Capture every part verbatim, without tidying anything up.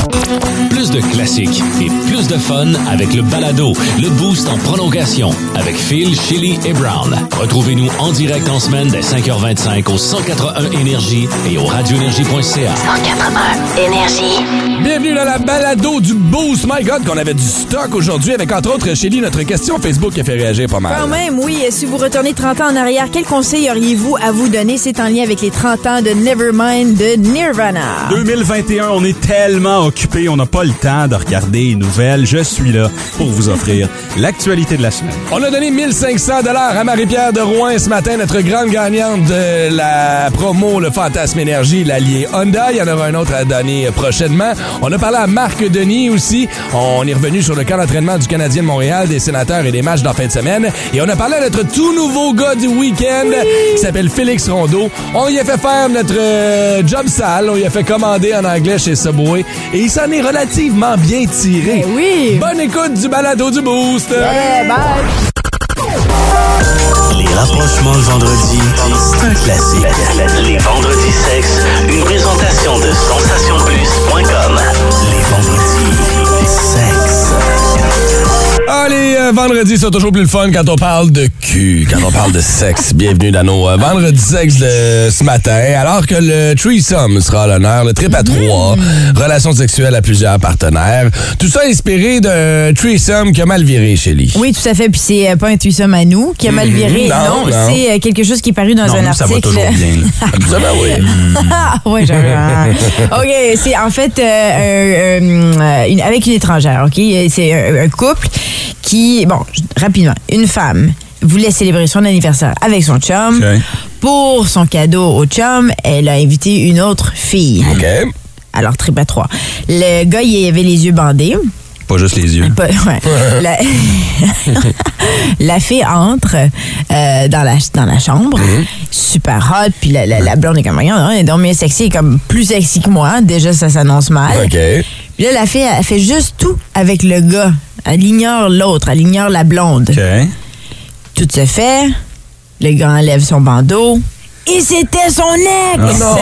Plus de classiques et plus de fun avec le balado, le Boost en prolongation avec Phil, Chili et Brown. Retrouvez-nous en direct en semaine dès cinq heures vingt-cinq au cent quatre-vingts Énergie et au radio énergie point c a. cent quatre-vingts Énergie. Bienvenue dans la balado du Boost. My God, qu'on avait du stock aujourd'hui avec, entre autres, Chili, notre question Facebook qui a fait réagir pas mal. Quand même, oui. Si vous retournez trente ans en arrière, quel conseil auriez-vous à vous donner? C'est en lien avec les trente ans de Nevermind de Nirvana. deux mille vingt et un, on est tellement occupés, on n'a pas le temps de regarder les nouvelles. Je suis là pour vous offrir l'actualité de la semaine. On a donné mille cinq cents dollars à Marie-Pierre de Rouen ce matin, notre grande gagnante de la promo Le Fantasme Énergie, l'allié Honda. Il y en aura un autre à donner prochainement. On a parlé à Marc Denis aussi. On est revenu sur le camp d'entraînement du Canadien de Montréal, des Sénateurs et des matchs dans la fin de semaine. Et on a parlé à notre tout nouveau gars du week-end oui. qui s'appelle Félix Rondeau. On lui a fait faire notre euh, job sale. On lui a fait commander en anglais chez Subway. Et il s'en est relativement bien tiré. Ben oui. Bonne écoute du balado du Boost. Yeah, bye. Les rapprochements le vendredi, c'est un classique. Les vendredis sexe, une présentation de sensation plus point com. Les vendredis sexe. Ah, les euh, vendredis sont toujours plus le fun quand on parle de cul, quand on parle de sexe. Bienvenue dans nos euh, vendredis sexe de ce matin. Alors que le threesome sera à l'honneur, le trip à trois, mmh. relations sexuelles à plusieurs partenaires. Tout ça inspiré d'un threesome qui a mal viré chez lui. Oui, tout à fait. Puis c'est pas un threesome à nous qui a mal viré. Mmh, non, non, non. c'est quelque chose qui est paru dans non, un nous, article. Ça va toujours bien. Absolument, oui. oui, j'avoue. OK, c'est en fait euh, euh, une, avec une étrangère. OK, c'est un, un couple qui, bon, rapidement, une femme voulait célébrer son anniversaire avec son chum. Okay. Pour son cadeau au chum, elle a invité une autre fille. OK. Alors, trip à trois. Le gars, il avait les yeux bandés. Pas juste les yeux. Pas, ouais. la, la fille entre euh, dans, la, dans la chambre, mm-hmm. super hot, puis la, la, la blonde est comme, regarde, elle est donc bien sexy, elle est comme plus sexy que moi. Déjà, ça s'annonce mal. OK. Puis là, la fille, elle fait juste tout avec le gars. Elle ignore l'autre, elle ignore la blonde. OK. Tout se fait, le gars enlève son bandeau. Et c'était son ex! Non!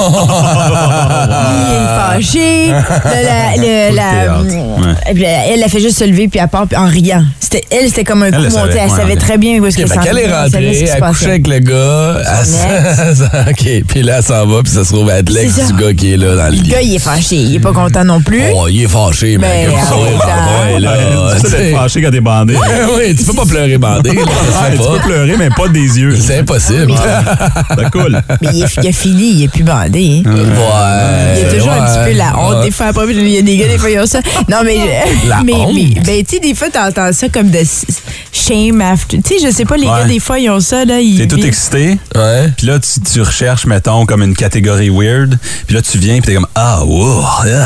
Il est fâché. La, la, la, ouais. Elle a fait juste se lever puis elle part en riant. C'était, elle, c'était comme un coup elle monté. savait, elle ouais, savait ouais. très bien où est-ce Okay, qu'elle s'en elle est rentrée, elle a couché avec le gars. Elle OK, puis là, elle s'en va, puis ça se trouve être l'ex du gars qui est là dans le lit. Le gars, il est fâché. Il est pas content non plus. Oh, il est fâché, mais, mais comme ça, ouais, là. Tu sais d'être fâché quand t'es bandé. Ouais, oui, tu peux pas pleurer bandé. Là, ça ouais, tu pas. peux pleurer, mais pas des yeux. C'est impossible. C'est cool. Mais il, est, il a fini, il est plus bandé. Hein. Ouais. Il y a toujours ouais, un petit peu la honte. ouais. Des fois, après, il y a des gars, des fois, ils ont ça. Non, mais. La mais, honte? mais ben, tu sais, des fois, t'entends ça comme de shame after. Tu sais, je sais pas, les ouais. gars, des fois, ils ont ça, là. Ils, T'es tout ils... excité. Ouais. Puis là, tu, tu recherches, mettons, comme une catégorie weird. Puis là, tu viens, puis t'es comme, ah, wow.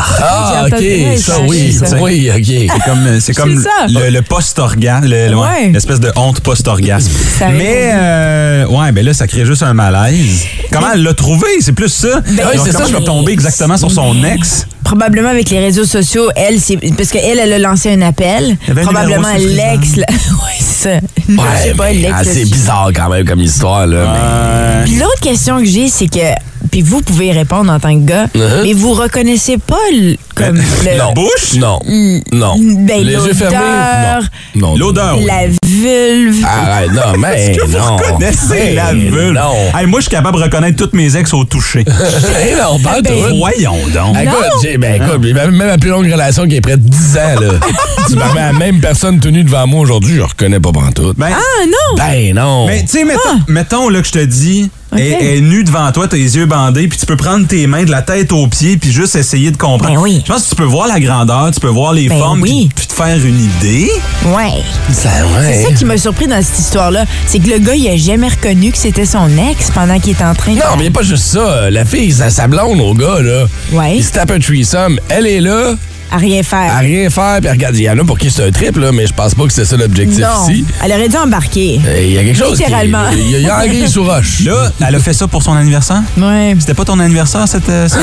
Ah, J'ai OK. entendu, Ça, ouais, oui. ça. Oui, OK. C'est comme, c'est comme ça. le, le post-orgasme, le- le- ouais, Ouais. l'espèce de honte post-orgasme. Ça Mais, euh, ouais, ben là, ça crée juste un malaise. Comment elle l'a trouvé? C'est plus ça. Ben, Alors, c'est comment ça, je vais tomber exactement sur son ex? Probablement avec les réseaux sociaux, elle, c'est parce qu'elle, elle a lancé un appel. Il y avait un Probablement numéro l'ex. là- Oui, c'est ça. Non, je sais Ouais, pas, mais, l'ex. ah, c'est bizarre quand même comme histoire, là. Euh, Puis l'autre question que j'ai, c'est que, puis vous pouvez y répondre en tant que gars, Uh-huh. mais vous reconnaissez pas le, comme le, La bouche? Non. Non. ben, Les yeux fermés? l'odeur, Non. non. L'odeur, oui. la vulve. Arrête, non, mais Est-ce que vous non. reconnaissez la Ben, vulve? Non. Hey, moi, je suis capable de reconnaître tous mes ex au toucher. Hey, non, parle Ben, toi. Voyons donc. Écoute, j'ai, ben, écoute, même, même la plus longue relation qui est près de dix ans, là. Tu m'as mis la même personne tenue devant moi aujourd'hui, je reconnais pas pantoute. Ben, Ah non! Ben non. mais tu sais, mettons, Ah. mettons là, que je te dis, Ok. elle, elle est nue devant toi, t'as les yeux bandés, puis tu peux prendre tes mains de la tête aux pieds, puis juste essayer de comprendre. Ben oui. Je pense que tu peux voir la grandeur, tu peux voir les Ben formes, oui. puis, puis te faire une idée. Ouais. ça, ouais. C'est ça qui m'a surpris dans cette histoire-là. C'est que le gars, il a jamais reconnu que c'était son ex pendant qu'il était en train de... Non, mais il n'y a pas juste ça. La fille, sa, sa blonde au gars, là. Ouais. Il se tape un threesome. Elle est là, À rien faire. à rien faire, puis regarde, il y en a pour qui c'est un trip, là, mais je pense pas que c'est ça l'objectif Non. ici. Elle aurait dû embarquer. Euh, Il y a quelque chose. qui- Littéralement. Il y a, il y a anguille sous roche. Là, elle a fait ça pour son anniversaire? Ouais. C'était pas ton anniversaire, cette... euh, cette-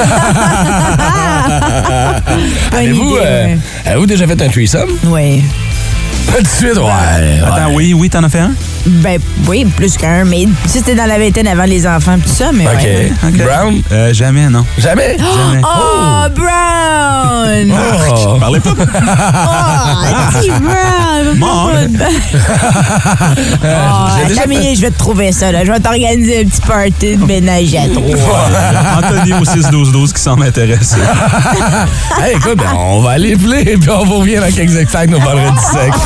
Bonne Avez-vous, idée, euh, ouais. avez-vous déjà fait un threesome? Ouais. Pas de suite, ouais. Attends, ouais. oui, oui, t'en as fait un? Ben oui, plus qu'un, mais c'était dans la vingtaine avant les enfants et tout ça, mais OK. ouais. Ok. Brown? Euh, jamais, non. Jamais? Jamais. Oh, Brown! parlez pas. Oh, Steve Brown! Mort. Oh, déjà Camille, fait- je vais te trouver ça, là. Je vais t'organiser un petit party de ménage à trois. Anthony au six douze douze qui semble intéressé. Hey, écoute, ben, on va aller play, puis on vous revient dans quelques extraits nos vendredis sexe.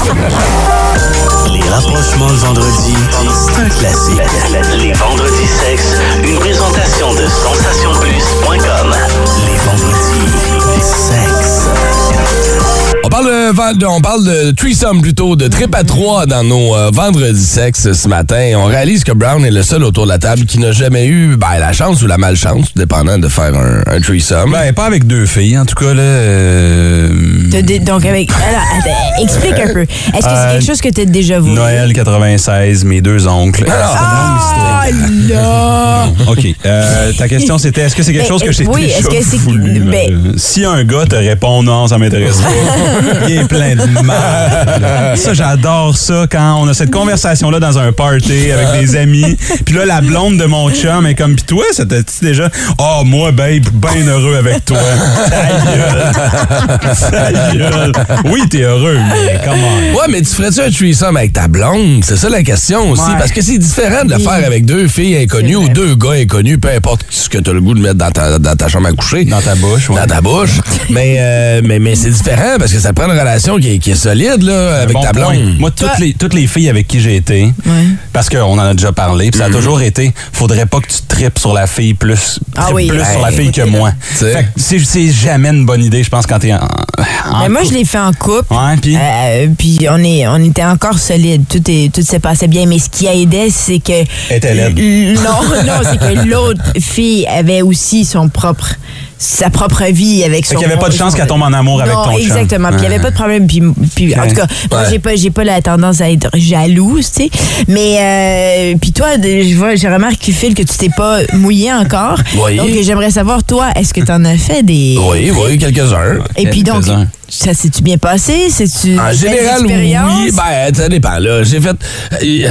Les rapprochements le vendredi, c'est un classique. Les vendredis sexe, une présentation de sensation plus point com. Les vendredis sexe. On parle de, van- de- on parle de threesome plutôt, de trip à trois dans nos euh, vendredis sexe ce matin. On réalise que Brown est le seul autour de la table qui n'a jamais eu ben, la chance ou la malchance, dépendant de faire un, un threesome. Ben, pas avec deux filles, en tout cas, là. euh, T'as dé- Donc, avec. Alors, attends, explique un peu. Est-ce que c'est Euh, quelque chose que t'as déjà voulu? Noël quatre-vingt-seize, mes deux oncles. Ah, là! OK. Euh, ta question, c'était est-ce que c'est quelque Ben, chose que euh, j'ai oui, déjà est-ce que c'est- voulu? ben- Euh, si un gars te répond non, ça m'intéresse pas, il est plein de mal. Ça, j'adore ça quand on a cette conversation-là dans un party avec des amis. Puis là, la blonde de mon chum est comme, pis toi, ça t'a dit déjà, oh, moi, babe, bien heureux avec toi. Ta gueule. Ta gueule. Oui, t'es heureux, mais comment? Ouais, mais tu ferais-tu un threesome avec ta blonde? C'est ça la question aussi. Ouais. Parce que c'est différent de le faire avec deux filles inconnues ou deux gars inconnus, peu importe ce que tu as le goût de mettre dans ta, dans ta chambre à coucher. Dans ta bouche, ouais. Dans ta bouche. mais euh, mais, mais c'est différent parce que ça prend une relation qui est, qui est solide là, avec Bon ta point. blonde. Moi, toutes les, toutes les filles avec qui j'ai été, parce qu'on en a déjà parlé, puis ça a toujours été, faudrait pas que tu tripes sur la fille plus, Ah tripes oui, plus hey, sur la fille que écoutez, moi. là. T'sais. Fait que c'est, c'est jamais une bonne idée, je pense, quand t'es en, en Mais moi, je couple. l'ai fait en couple. Ouais, puis Euh, puis on est, on était encore solide. Tout est, tout s'est passé bien. Mais ce qui aidait, c'est que était laide. L- non, non, c'est que l'autre fille avait aussi son propre, sa propre vie avec son. Fait qu'il y avait pas de chance son- qu'elle tombe en amour avec Non, ton chum. exactement. Puis il y avait Ouais. pas de problème. Puis, puis en tout cas, moi, Ouais. j'ai pas, j'ai pas la tendance à être jalouse, tu sais. Mais euh, puis toi, de- je vois, j'ai remarqué Phil que tu t'es pas mouillé encore. Oui. Donc j'aimerais savoir toi, est-ce que t'en as fait des. Oui, oui, quelques-uns. Et puis donc, Quelques-uns. ça s'est-tu bien passé? C'est-tu En une général, belle expérience? oui. Ben, ça dépend. Là, j'ai fait. Il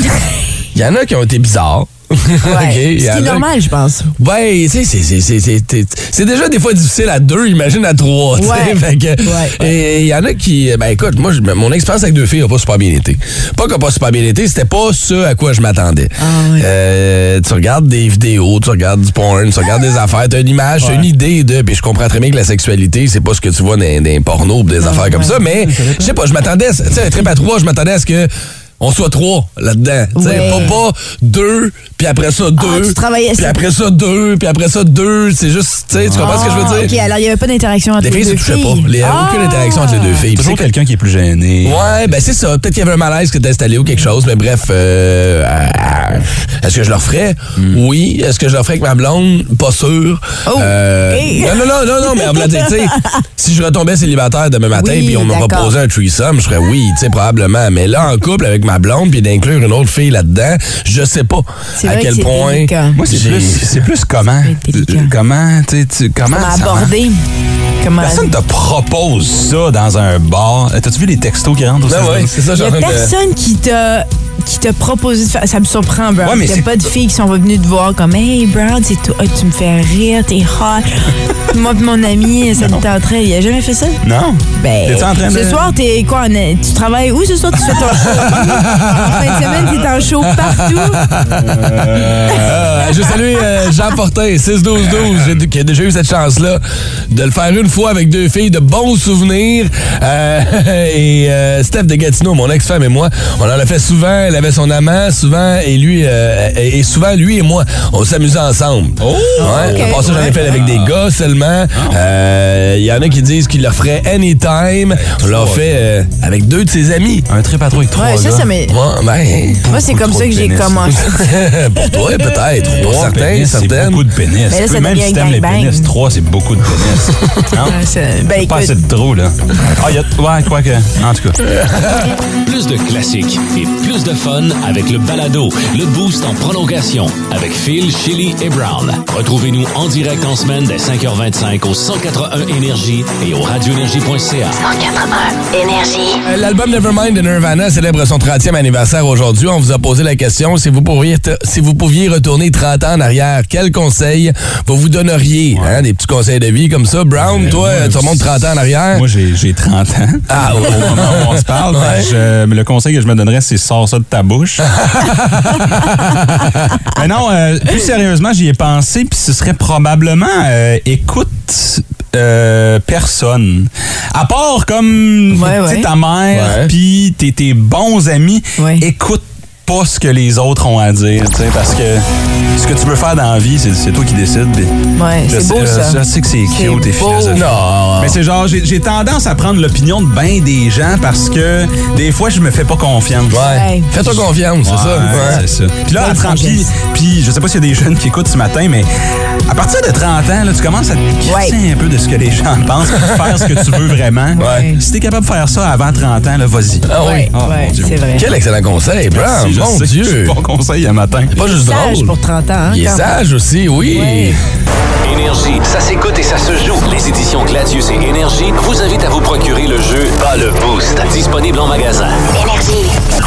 y en a qui ont été bizarres. Ouais. OK, il y Ce en qui est a- normal, je pense. Ouais, tu sais, c'est, c'est, c'est, c'est, c'est, c'est déjà des fois difficile à deux, imagine à trois, tu sais. Ouais. Fait que, Ouais. et il y en a qui, ben écoute, moi, je- mon expérience avec deux filles n'a pas super bien été. Pas qu'elle n'a pas super bien été, c'était pas ce à quoi je m'attendais. Ah ouais. Euh, tu regardes des vidéos, tu regardes du porn, tu regardes des affaires, t'as une image, t'as une idée de, puis je comprends très bien que la sexualité, c'est pas ce que tu vois dans, dans les pornos pis des affaires comme ouais. ça, mais je sais pas, je m'attendais, à- tu sais, un trip à trois, je m'attendais à ce que on soit trois là-dedans. Tu sais, Ouais. pas, pas deux, puis après ça deux. tu travaillais Puis ça. après ça deux, puis après ça deux. C'est juste, tu sais, tu comprends ce que je veux Ah, dire? OK, alors il n'y avait pas d'interaction entre Les les filles se deux touchaient filles. pas. Il y avait aucune Ah! interaction entre les deux filles. Puis Toujours c'est quelqu'un qui est plus gêné. Ouais, ben c'est ça. Peut-être qu'il y avait un malaise que t'as installé ou quelque chose, mais bref, euh, euh, est-ce que je le referais? Oui. Est-ce que je le referais avec ma blonde? Pas sûr. Oh, Euh, hey. Non, non, non, non, non, mais on me l'a dit, tu sais, si je retombais célibataire demain matin Oui, puis on me d'accord. proposait un threesome, je ferais oui, tu sais, probablement. Mais là, en couple avec ma blonde puis d'inclure une autre fille là-dedans, je sais pas C'est à vrai quel que c'est point. délicat. Moi, c'est j'ai- plus, c'est plus comment. C'est délicat. Comment, tu sais, tu- comment. Comment ça marche? aborder? Comment... Personne te propose ça dans un bar. Euh, T'as-tu vu les textos qui rentrent au Ben six ouais, douze? c'est ça, Il y j'ai a en train de- personne qui t'a qui t'a proposé de faire. Ça me surprend, Brown. Ouais, mais Il n'y a c'est- pas de filles qui sont venues te voir comme Hey, Brown, c'est toi, tu me fais rire, t'es hot. Moi et mon ami, ça nous tenterait. Il a jamais fait ça? Non. Ben, T'es-tu en train de- ce soir, t'es quoi? en- Tu travailles où ce soir? Tu fais ton show? En fin de semaine, t'es en show partout. Euh, je salue euh, Jean Fortin, six douze douze, j'ai- qui a déjà eu cette chance-là de le faire une fois avec deux filles, de bons souvenirs. Euh, et euh, Steph de Gatineau, mon ex-femme et moi, on en a fait souvent. Elle avait son amant souvent, et lui, euh, et souvent, lui et moi, on s'amusait ensemble. Oh! Ouais, ok. à part ça, j'en ai fait avec des gars seulement. Euh, Il y en a qui disent qu'ils le feraient anytime. On l'a fait euh, avec deux de ses amis. Un trip à trois avec trois Ouais, ça, gars. ça m'est. Ouais, ben, Moi, c'est comme trop ça que de j'ai pénis. commencé. pour toi, peut-être. Pour Trois certains, pénis, c'est certaines. beaucoup de pénis. Mais là, ça Même devient si un t'aimes les gangbang. pénis, trois, c'est beaucoup de pénis. Non? Ouais, c'est- Ben, Pas écoute, assez de trop, là. Ah, y a... Ouais, quoi que... En tout cas. Plus de classiques et plus de fun avec le balado, le boost en prolongation avec Phil, Chili et Brown. Retrouvez-nous en direct en semaine dès cinq heures vingt-cinq au cent quatre-un Énergie. Énergie et au radio énergie point c a. cent quatre-vingts Énergie. Euh, L'album Nevermind de Nirvana célèbre son trentième anniversaire aujourd'hui. On vous a posé la question si vous pourriez, te- si vous pouviez retourner trente ans en arrière, quels conseils vous vous donneriez? Ouais. Hein, des petits conseils de vie comme ça. Brown, Euh, toi, moi, tu remontes trente ans en arrière? Moi, j'ai j'ai trente ans. Ah, au moment où on se parle. Ouais. Fait que je- mais le conseil que je me donnerais, c'est sors ça de ta bouche. Mais non, euh, plus sérieusement, j'y ai pensé, puis ce serait probablement euh, écoute euh, personne. À part comme Ouais, tu sais, ouais. ta mère, Ouais. puis tes, tes bons amis, Ouais. écoute pas ce que les autres ont à dire, tu sais, parce que ce que tu veux faire dans la vie, c'est, c'est toi qui décides. puis Ouais, je c'est sais- beau, euh, ça. Je sais que c'est C'est cute et beau. philosophique. Non. Mais c'est genre, j'ai, j'ai tendance à prendre l'opinion de bien des gens parce que des fois, je me fais pas confiance. Ouais. Ouais. Fais-toi confiance, c'est ça. Ouais, Ouais. c'est ça. Puis là, à Belle trente, puis, sagesse. puis je sais pas s'il y a des jeunes qui écoutent ce matin, mais à partir de trente ans, là, tu commences à te crisser Ouais. un peu de ce que les gens pensent, puis faire ce que tu veux vraiment. Ouais. Si t'es capable de faire ça avant trente ans, là, vas-y. Ah oui. Ouais, Oh, ouais, mon Dieu. c'est vrai. Quel excellent conseil, Brown. Si, je Mon sais, Dieu. c'est bon conseil un matin. C'est pas juste Sage drôle. pour trente ans. Hein, Il est quand même. sage aussi, oui. Ouais. Énergie, ça s'écoute et ça se joue. Les éditions Gladius et Énergie vous invitent à vous procurer le jeu Bas le Boost, disponible en magasin. Énergie.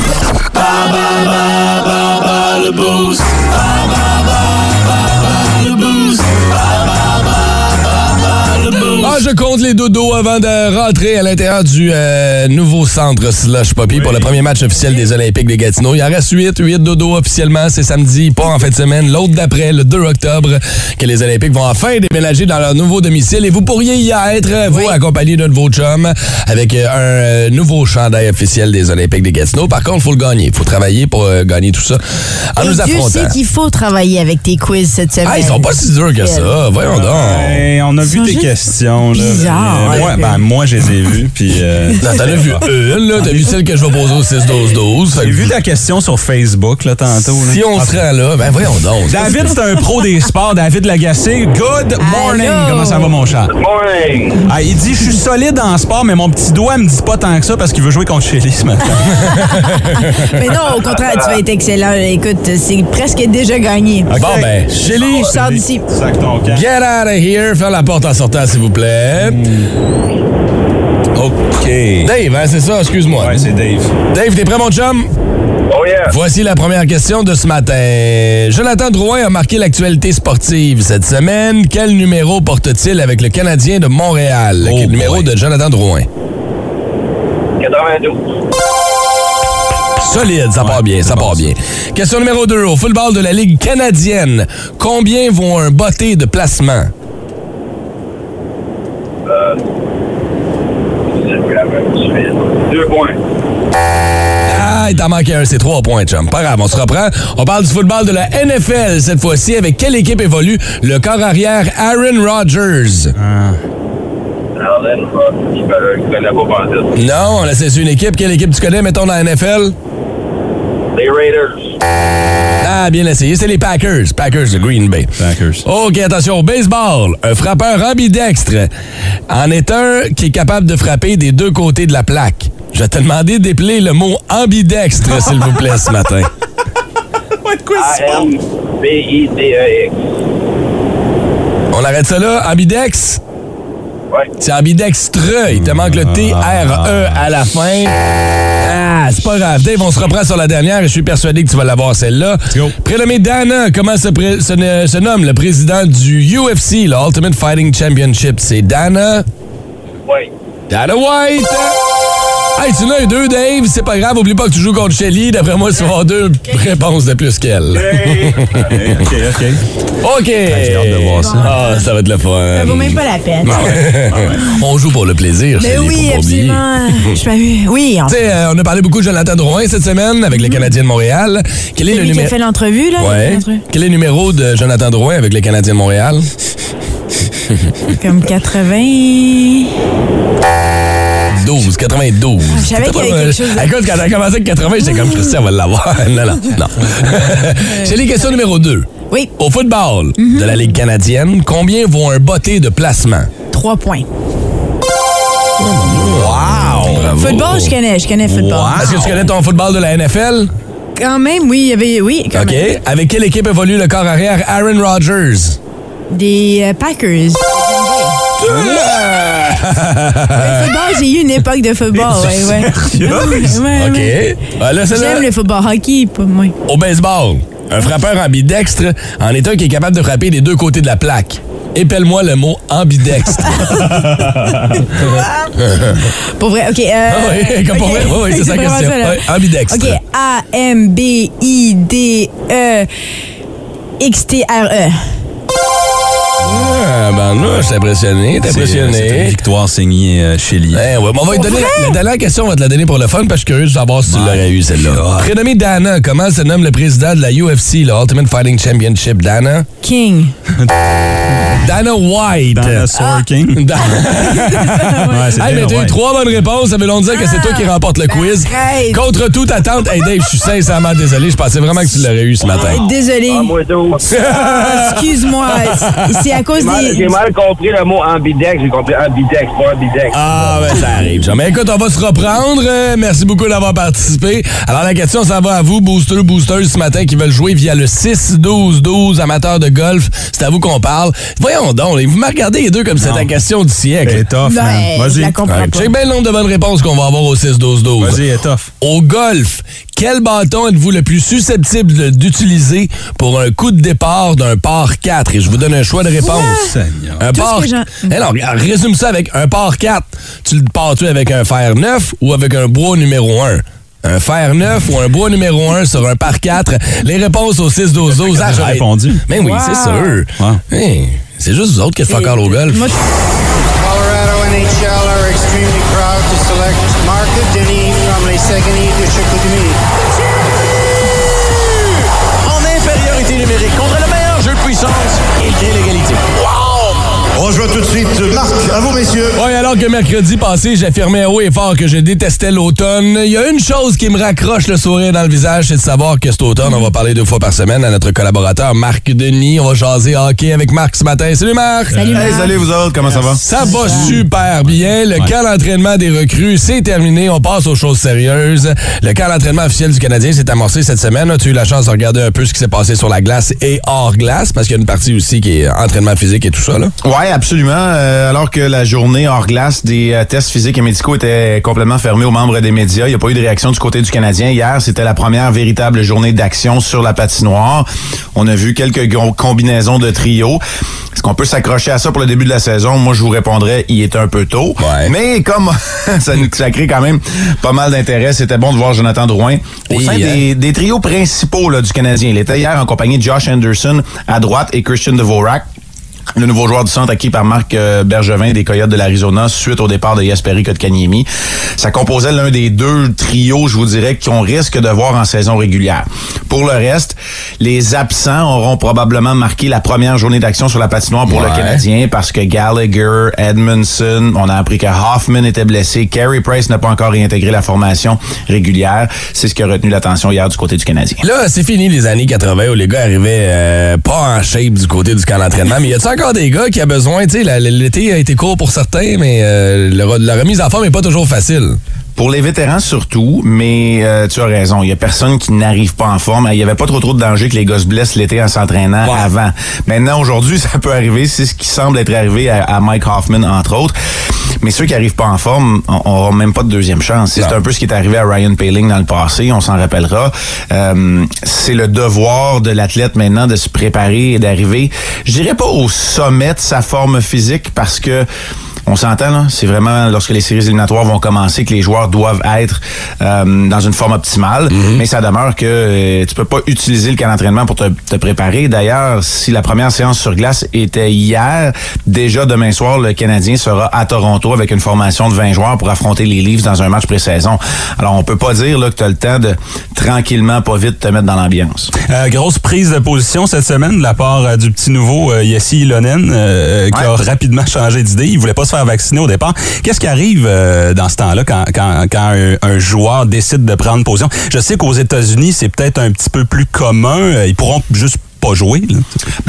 Ah, je compte les dodos avant de rentrer à l'intérieur du euh, nouveau centre Slush Poppy pour le premier match officiel des Olympiques de Gatineau. Il en reste huit, huit dodos officiellement. C'est samedi, pas en fin de semaine. L'autre d'après, le deux octobre, que les Olympiques vont enfin déménager dans leur nouveau domicile. Et vous pourriez y être, vous, accompagné d'un de vos chums, avec euh, un euh, nouveau chandail officiel des Olympiques de Gatineau. Par contre, il faut le gagner. Il faut travailler pour euh, gagner tout ça en Et nous Dieu affrontant. sait qu'il faut travailler avec tes quiz cette semaine. Ah, ils sont pas si durs que ça. Voyons donc. Ouais, on a vu sont tes juste questions. Là. bizarres, Euh, ouais. moi, ben, moi, je les ai vues. Puis, euh, Non, t'en as vu une, là. T'as vu celle que je vais poser au six douze douze. j'ai vu ta question sur Facebook là, tantôt. Là. Si on Ah, se rend là, ben voyons donc. David, c'est un pro des sports. David Lagacé, good morning. Allô? Comment ça va, mon chat? Morning! Ah, il dit, je suis solide en sport, mais mon petit doigt me dit pas tant que ça parce qu'il veut jouer contre Shelly ce matin. Mais non, au contraire, tu vas être excellent. Écoute, c'est presque déjà gagné. OK. Bon, ben, Shelly, Je sors d'ici. Sac ton camp. get out of here. Ferme la porte en sortant, s'il vous plaît. OK. Dave, hein, c'est ça, excuse-moi. Ouais, c'est Dave. Dave, t'es prêt, mon chum? Oh yeah! Voici la première question de ce matin. Jonathan Drouin a marqué l'actualité sportive cette semaine. Quel numéro porte-t-il avec le Canadien de Montréal? Oh Quel numéro boy. de Jonathan Drouin? quatre-vingt-douze. Solide, ça part bien, ça c'est bon, part ça. bien. Question numéro deux. Au football de la Ligue canadienne, combien vaut un botté de placement? Deux points. Ah, il t'en manquait un, c'est trois points, chum. Pas grave, on se reprend. On parle du football de la N F L cette fois-ci. Avec quelle équipe évolue le corps arrière Aaron Rodgers? Arlen, je ne connais pas pantoute. Non, on a cessé une équipe. Quelle équipe tu connais, mettons, dans la N F L? Les Raiders. Ah, bien essayé. C'est les Packers. Packers de Green Bay. Packers. OK, attention, au baseball, un frappeur ambidextre en est un qui est capable de frapper des deux côtés de la plaque. Je vais te demander d'épeler le mot ambidextre, s'il vous plaît, ce matin. A M B I D E X. On arrête ça là? Ambidex? Ouais. C'est ambidextreux. Il te manque le T R E à la fin. Ah, c'est pas grave. Dave, on se reprend sur la dernière et je suis persuadé que tu vas l'avoir, celle-là. go. Prénommé Dana, comment se, pré- se, ne- se nomme le président du U F C, le Ultimate Fighting Championship? C'est Dana... Ouais. Dana White! Hey, tu n'as eu deux, Dave. C'est pas grave. Oublie pas que tu joues contre Shelly. D'après moi, tu vas avoir deux réponses de plus qu'elle. OK, OK. OK. J'ai hâte de voir ça. Ah, ça va être le fun. Ça vaut même pas la peine. On joue pour le plaisir, Mais Shelly, oui, faut pas oublier. absolument. Je m'avais- Oui, en Tu sais, euh, on a parlé beaucoup de Jonathan Drouin cette semaine avec les Canadiens de Montréal. Quel est le Celui qui a numéro... fait l'entrevue, là? Ouais. l'entrevue. Quel est le numéro de Jonathan Drouin avec les Canadiens de Montréal? Comme quatre-vingts... douze, quatre-vingt-douze. Ah, je savais T'étais qu'il y pas- avait quelque chose de- Écoute, quand t'as commencé avec quatre-vingts, j'étais comme Christian, on va l'avoir. Non, non, non. Shelly, question numéro deux. Oui, Au football de la Ligue canadienne, combien vaut un botté de placement? trois points. Wow! Bravo. Football, je connais, je connais football. Wow. Est-ce que tu connais ton football de la N F L? Quand même, oui, il y avait... Oui, quand OK. même. Avec quelle équipe évolue le corps arrière Aaron Rodgers? Des euh, Packers. Le football, j'ai eu une époque de football. Ouais, ouais. Sérieux? Ouais, OK. ouais. Ah, là, celle-là, J'aime le football hockey, pas moi. au baseball, un frappeur ambidextre en est un qui est capable de frapper des deux côtés de la plaque. Épelle-moi le mot ambidextre. Pour vrai, OK. Euh, Ah oui, comme pour OK. vrai. Oui, oui, c'est sa Vraiment question. ça, là. Ouais, ambidextre. OK. A M B I D E X T R E. Ah, ben là, je suis impressionné. T'es C'est c'est une impressionné. victoire signée euh, Shelly. Eh ouais, on va lui Pour donner vrai? la, la dernière question, on va te la donner pour le fun, parce que je suis curieux de savoir si tu My l'aurais eu, celle-là. God. Prénommé Dana, comment se nomme le président de la U F C, le Ultimate Fighting Championship? Dana? King. Dana White. Dinosaur King. Da- Ouais, c'est Hey, mais Dana t'as eu White. trois bonnes réponses. Ça veut donc dire que c'est toi qui remporte le quiz. Arrête. Contre toute attente. Hey Dave, je suis sincèrement désolé. Je pensais vraiment que tu l'aurais eu ce matin. Désolé. Ah, moi, tout. Ah, excuse-moi. C'est à cause J'ai mal, des... j'ai mal compris le mot ambidex. J'ai compris ambidex, pas ambidex. Ah, ben ça arrive, Jean. Mais écoute, on va se reprendre. Euh, merci beaucoup d'avoir participé. Alors, la question, ça va à vous, boosters, boosters, ce matin, qui veulent jouer via le six douze douze, amateurs de golf. C'est à vous qu'on parle. Voyons donc, vous me regardez les deux comme c'est la question du siècle. C'est tough, man. Ouais, je Vas-y. la comprends Ouais, pas. check bien le nombre de bonnes réponses qu'on va avoir au six douze douze. Vas-y, est tough. Au golf, quel bâton êtes-vous le plus susceptible de- d'utiliser pour un coup de départ d'un par quatre? Et je vous donne un choix de réponse. Seigneur. Un Tout par... ce que j'en- Eh non, regarde, résume ça avec un par quatre. Tu le pars-tu avec un fer neuf ou avec un bois numéro un? Un fer neuf ou un bois numéro un sur un par quatre? Les réponses au six douze douze. J'ai Arrête. répondu. Mais oui, Wow. c'est sûr. Wow. Hey, c'est juste vous autres qui êtes encore au golf. Moi, Colorado N H L are extremely proud to select Marc Denis from les Saguenay de Chicoutimi. En infériorité numérique contre le meilleur jeu de puissance, il crée l'égalité. On joue tout de suite. Marc, à vous, messieurs. Oui, alors que mercredi passé, j'affirmais haut et fort que je détestais l'automne, il y a une chose qui me raccroche le sourire dans le visage, c'est de savoir que cet automne, on va parler deux fois par semaine à notre collaborateur Marc Denis. On va jaser hockey avec Marc ce matin. Salut Marc! salut, Hey, Marc. salut, vous autres, comment ça va? Ça va super bien. Le camp d'entraînement des recrues, c'est terminé. On passe aux choses sérieuses. Le camp d'entraînement officiel du Canadien s'est amorcé cette semaine. Tu as eu la chance de regarder un peu ce qui s'est passé sur la glace et hors glace, parce qu'il y a une partie aussi qui est entraînement physique et tout ça, là. Oui, absolument. Euh, alors que la journée hors glace des euh, tests physiques et médicaux était complètement fermée aux membres des médias, il n'y a pas eu de réaction du côté du Canadien. Hier, c'était la première véritable journée d'action sur la patinoire. On a vu quelques gros combinaisons de trio. Est-ce qu'on peut s'accrocher à ça pour le début de la saison? Moi, je vous répondrais, il est un peu tôt. Ouais. Mais comme ça, nous- ça crée quand même pas mal d'intérêt, c'était bon de voir Jonathan Drouin au Et, sein euh, des, des trios principaux là, du Canadien. Il était hier en compagnie de Josh Anderson à droite et Christian Dvorak, le nouveau joueur du centre acquis par Marc euh, Bergevin des Coyotes de l'Arizona suite au départ de Jesperi Kotkaniemi. Ça composait l'un des deux trios, je vous dirais, qu'on risque de voir en saison régulière. Pour le reste, les absents auront probablement marqué la première journée d'action sur la patinoire pour Ouais. le Canadien parce que Gallagher, Edmondson, on a appris que Hoffman était blessé, Carey Price n'a pas encore réintégré la formation régulière. C'est ce qui a retenu l'attention hier du côté du Canadien. Là, c'est fini les années quatre-vingts où les gars arrivaient euh, pas en shape du côté du camp d'entraînement. Mais y a-t-il encore des gars qui a besoin, tu sais, la- l'été a été court pour certains, mais euh, le re- la remise en forme n'est pas toujours facile. Pour les vétérans surtout, mais euh, tu as raison, il y a personne qui n'arrive pas en forme. Il y avait pas trop trop de danger que les gars se blessent l'été en s'entraînant Ouais. avant. Maintenant, aujourd'hui, ça peut arriver. C'est ce qui semble être arrivé à, à Mike Hoffman, entre autres. Mais ceux qui arrivent pas en forme n'auront même pas de deuxième chance. C'est Non. un peu ce qui est arrivé à Ryan Poehling dans le passé, on s'en rappellera. Euh, c'est le devoir de l'athlète maintenant de se préparer et d'arriver, je dirais pas au sommet de sa forme physique, parce que on s'entend, là, c'est vraiment lorsque les séries éliminatoires vont commencer que les joueurs doivent être euh, dans une forme optimale, Mm-hmm. mais ça demeure que euh, tu peux pas utiliser le camp d'entraînement pour te, te préparer. D'ailleurs, si la première séance sur glace était hier, déjà demain soir, le Canadien sera à Toronto avec une formation de vingt joueurs pour affronter les Leafs dans un match pré-saison. Alors, on peut pas dire là, que tu as le temps de tranquillement, pas vite, te mettre dans l'ambiance. Euh, grosse prise de position cette semaine de la part euh, du petit nouveau euh, Yessi Ilonen, euh, qui Ouais. a rapidement changé d'idée. Il voulait pas se faire vacciner au départ. Qu'est-ce qui arrive euh, dans ce temps-là quand, quand, quand un, un joueur décide de prendre position? Je sais qu'aux États-Unis, c'est peut-être un petit peu plus commun. Euh, Ils pourront juste pas jouer. Là. Ben,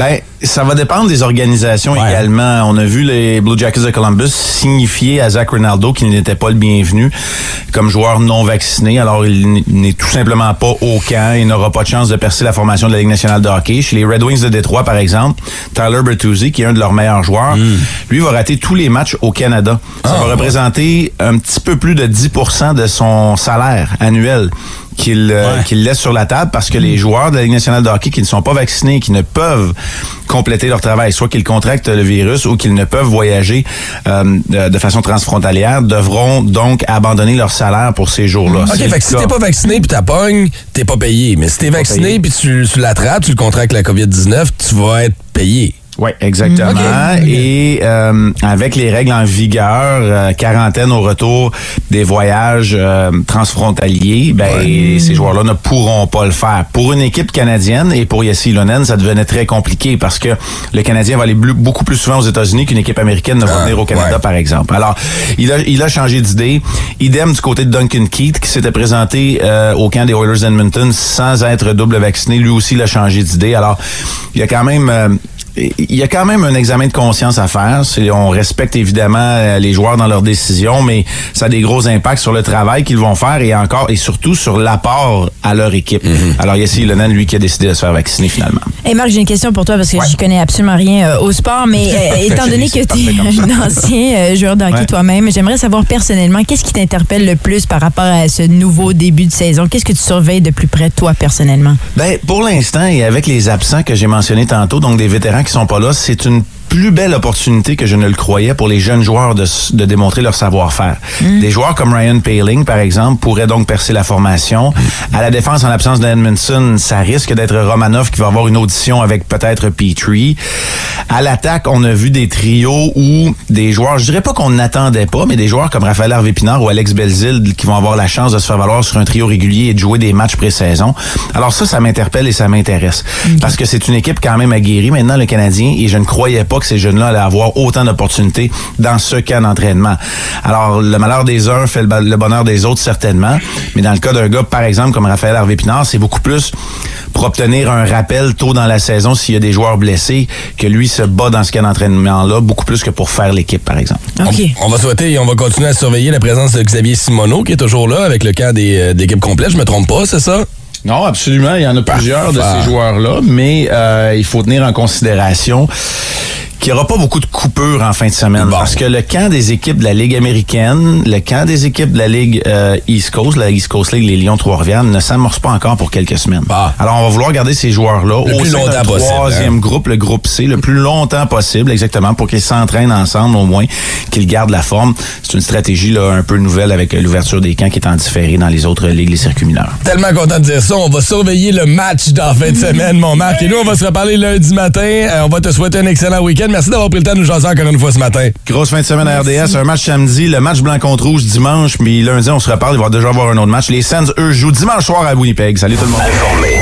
Ça va dépendre des organisations ouais. également. On a vu les Blue Jackets de Columbus signifier à Zach Rinaldo qu'il n'était pas le bienvenu comme joueur non vacciné. Alors, il n'est tout simplement pas au camp. Il n'aura pas de chance de percer la formation de la Ligue nationale de hockey. Chez les Red Wings de Détroit, par exemple, Tyler Bertuzzi, qui est un de leurs meilleurs joueurs, mm. lui va rater tous les matchs au Canada. Ça oh, va représenter ouais. un petit peu plus de dix pour cent de son salaire annuel qu'il euh, ouais. qu'il laisse sur la table parce que les joueurs de la Ligue nationale de hockey qui ne sont pas vaccinés, qui ne peuvent compléter leur travail, soit qu'ils contractent le virus ou qu'ils ne peuvent voyager euh, de, de façon transfrontalière, devront donc abandonner leur salaire pour ces jours-là. OK, fait que si t'es pas vacciné puis t'as pogne, t'es pas payé. Mais si t'es vacciné puis tu, tu l'attrapes, tu le contractes la covid dix-neuf, tu vas être payé. Oui, exactement. Okay, okay. Et euh, avec les règles en vigueur, euh, quarantaine au retour des voyages euh, transfrontaliers, ben ouais. ces joueurs-là ne pourront pas le faire. Pour une équipe canadienne et pour Jesse Ylönen, ça devenait très compliqué parce que le Canadien va aller beaucoup plus souvent aux États-Unis qu'une équipe américaine ne va venir au Canada, ouais. par exemple. Alors, il a, il a changé d'idée. Idem du côté de Duncan Keith, qui s'était présenté euh, au camp des Oilers d'Edmonton sans être double vacciné. Lui aussi, il a changé d'idée. Alors, il y a quand même... Euh, Il y a quand même un examen de conscience à faire. C'est, on respecte évidemment les joueurs dans leurs décisions, mais ça a des gros impacts sur le travail qu'ils vont faire et encore et surtout sur l'apport à leur équipe. Mm-hmm. Alors, Jesse Ylönen, lui, qui a décidé de se faire vacciner finalement. Hey Marc, j'ai une question pour toi parce que ouais. je connais absolument rien euh, au sport, mais euh, étant donné que tu es un ancien euh, joueur de hockey ouais. toi-même, j'aimerais savoir personnellement, qu'est-ce qui t'interpelle le plus par rapport à ce nouveau début de saison? Qu'est-ce que tu surveilles de plus près, toi, personnellement? Ben, pour l'instant, et avec les absents que j'ai mentionnés tantôt, donc des vétérans qui sont pas là, c'est une plus belle opportunité que je ne le croyais pour les jeunes joueurs de, de démontrer leur savoir-faire. Mm. Des joueurs comme Ryan Poehling, par exemple, pourraient donc percer la formation. À la défense, en l'absence de Edmondson, ça risque d'être Romanov qui va avoir une audition avec peut-être Petrie. À l'attaque, on a vu des trios où des joueurs, je dirais pas qu'on n'attendait pas, mais des joueurs comme Raphaël Harvey-Pinard ou Alex Belzile qui vont avoir la chance de se faire valoir sur un trio régulier et de jouer des matchs pré-saison. Alors ça, ça m'interpelle et ça m'intéresse. Mm. Parce que c'est une équipe quand même aguerrie maintenant, le Canadien, et je ne croyais pas que ces jeunes-là allaient avoir autant d'opportunités dans ce camp d'entraînement. Alors, le malheur des uns fait le bonheur des autres, certainement. Mais dans le cas d'un gars, par exemple, comme Raphaël Harvey-Pinard, c'est beaucoup plus pour obtenir un rappel tôt dans la saison s'il y a des joueurs blessés que lui se bat dans ce camp d'entraînement-là, beaucoup plus que pour faire l'équipe, par exemple. Okay. On, on va souhaiter et on va continuer à surveiller la présence de Xavier Simoneau, qui est toujours là avec le camp des, d'équipe complète. Je me trompe pas, c'est ça? Non, absolument. Il y en a plusieurs de ces joueurs-là, mais euh, il faut tenir en considération qu'il n'y aura pas beaucoup de coupures en fin de semaine. Bon. Parce que le camp des équipes de la Ligue américaine, le camp des équipes de la Ligue euh, East Coast, la East Coast League, les Lions Trois-Rivières, ne s'amorce pas encore pour quelques semaines. Bon. Alors, on va vouloir garder ces joueurs-là le au plus sein d'un troisième hein? groupe, le groupe C, le plus longtemps possible, exactement, pour qu'ils s'entraînent ensemble au moins, qu'ils gardent la forme. C'est une stratégie là un peu nouvelle avec l'ouverture des camps qui est en différé dans les autres ligues, les circuits mineurs. Tellement content de dire ça. On va surveiller le match dans la fin de semaine, mon Marc. Et nous, on va se reparler lundi matin. Euh, on va te souhaiter un excellent week-end. Merci d'avoir pris le temps de nous jaser encore une fois ce matin. Grosse fin de semaine à R D S, un match samedi, le match blanc contre rouge dimanche, puis lundi on se reparle, il va déjà avoir un autre match. Les Sens, eux, jouent dimanche soir à Winnipeg. Salut tout le monde. Informé,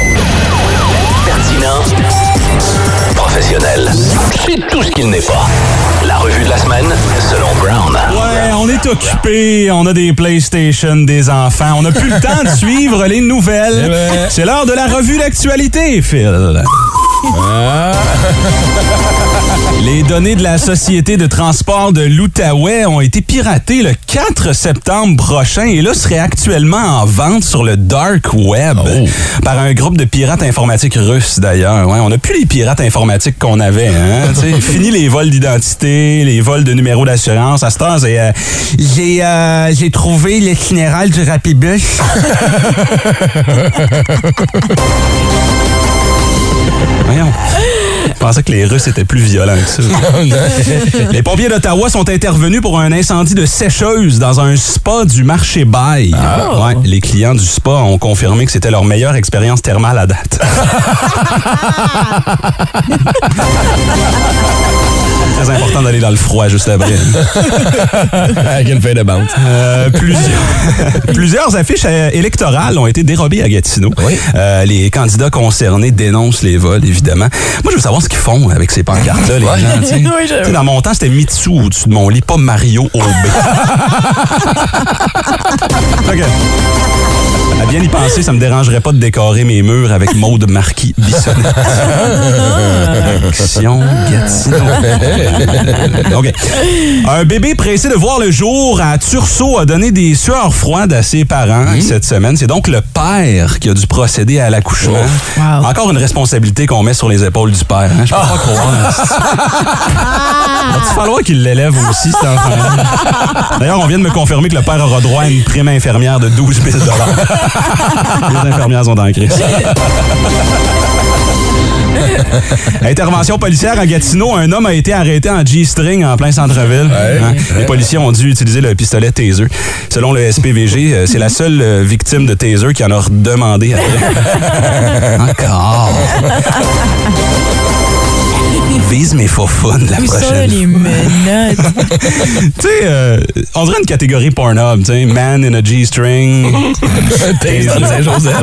pertinent, professionnel. C'est tout ce qu'il n'est pas. La revue de la semaine, selon Brown. Ouais, on est occupé, on a des PlayStation, des enfants, on n'a plus le temps de suivre les nouvelles. C'est l'heure de la revue d'actualité, Phil. Ah. Les données de la Société de transport de l'Outaouais ont été piratées le quatre septembre prochain et là seraient actuellement en vente sur le Dark Web oh. par un groupe de pirates informatiques russes d'ailleurs. Ouais, on n'a plus les pirates informatiques qu'on avait. Hein? Fini les vols d'identité, les vols de numéros d'assurance. À cette heure, c'est, euh, j'ai, euh, j'ai trouvé l'itinéraire du Rapibus. Voyons. Je pensais que les Russes étaient plus violents que ça. Les pompiers d'Ottawa sont intervenus pour un incendie de sécheuse dans un spa du marché Baille. Oh. Ouais, les clients du spa ont confirmé que c'était leur meilleure expérience thermale à date. Très important d'aller dans le froid juste après. Avec une feuille de bande. Euh, plusieurs, plusieurs affiches électorales ont été dérobées à Gatineau. Oui. Euh, les candidats concernés dénoncent les vols, évidemment. Moi, je veux savoir ce qu'ils font avec ces pancartes-là, les ouais. gens. T'sais. Oui, t'sais, dans mon temps, c'était Mitsu au-dessus de mon lit, pas Mario O B. OK. bien y penser, ça me dérangerait pas de décorer mes murs avec Maude Marquis Bissonnette. Action Gatineau. OK. Un bébé pressé de voir le jour à Tursault a donné des sueurs froides à ses parents mmh. cette semaine. C'est donc le père qui a dû procéder à l'accouchement. Oh. Wow. Encore une responsabilité qu'on met sur les épaules du père. Hein? Je peux oh. pas croire. Va-t-il falloir qu'il l'élève aussi, cet enfant? D'ailleurs, on vient de me confirmer que le père aura droit à une prime infirmière de douze mille dollars. Les infirmières sont dans la crise. Intervention policière à Gatineau. Un homme a été arrêté en G-string en plein centre-ville. Ouais, hein? ouais. Les policiers ont dû utiliser le pistolet taser. Selon le S P V G, c'est la seule victime de taser qui en a redemandé après. Encore. Vise mes faufounes la Où prochaine. ça, les menottes? Tu sais, euh, on dirait une catégorie Pornhub, tu sais, man in a G-string. Taser dans Saint-Joseph.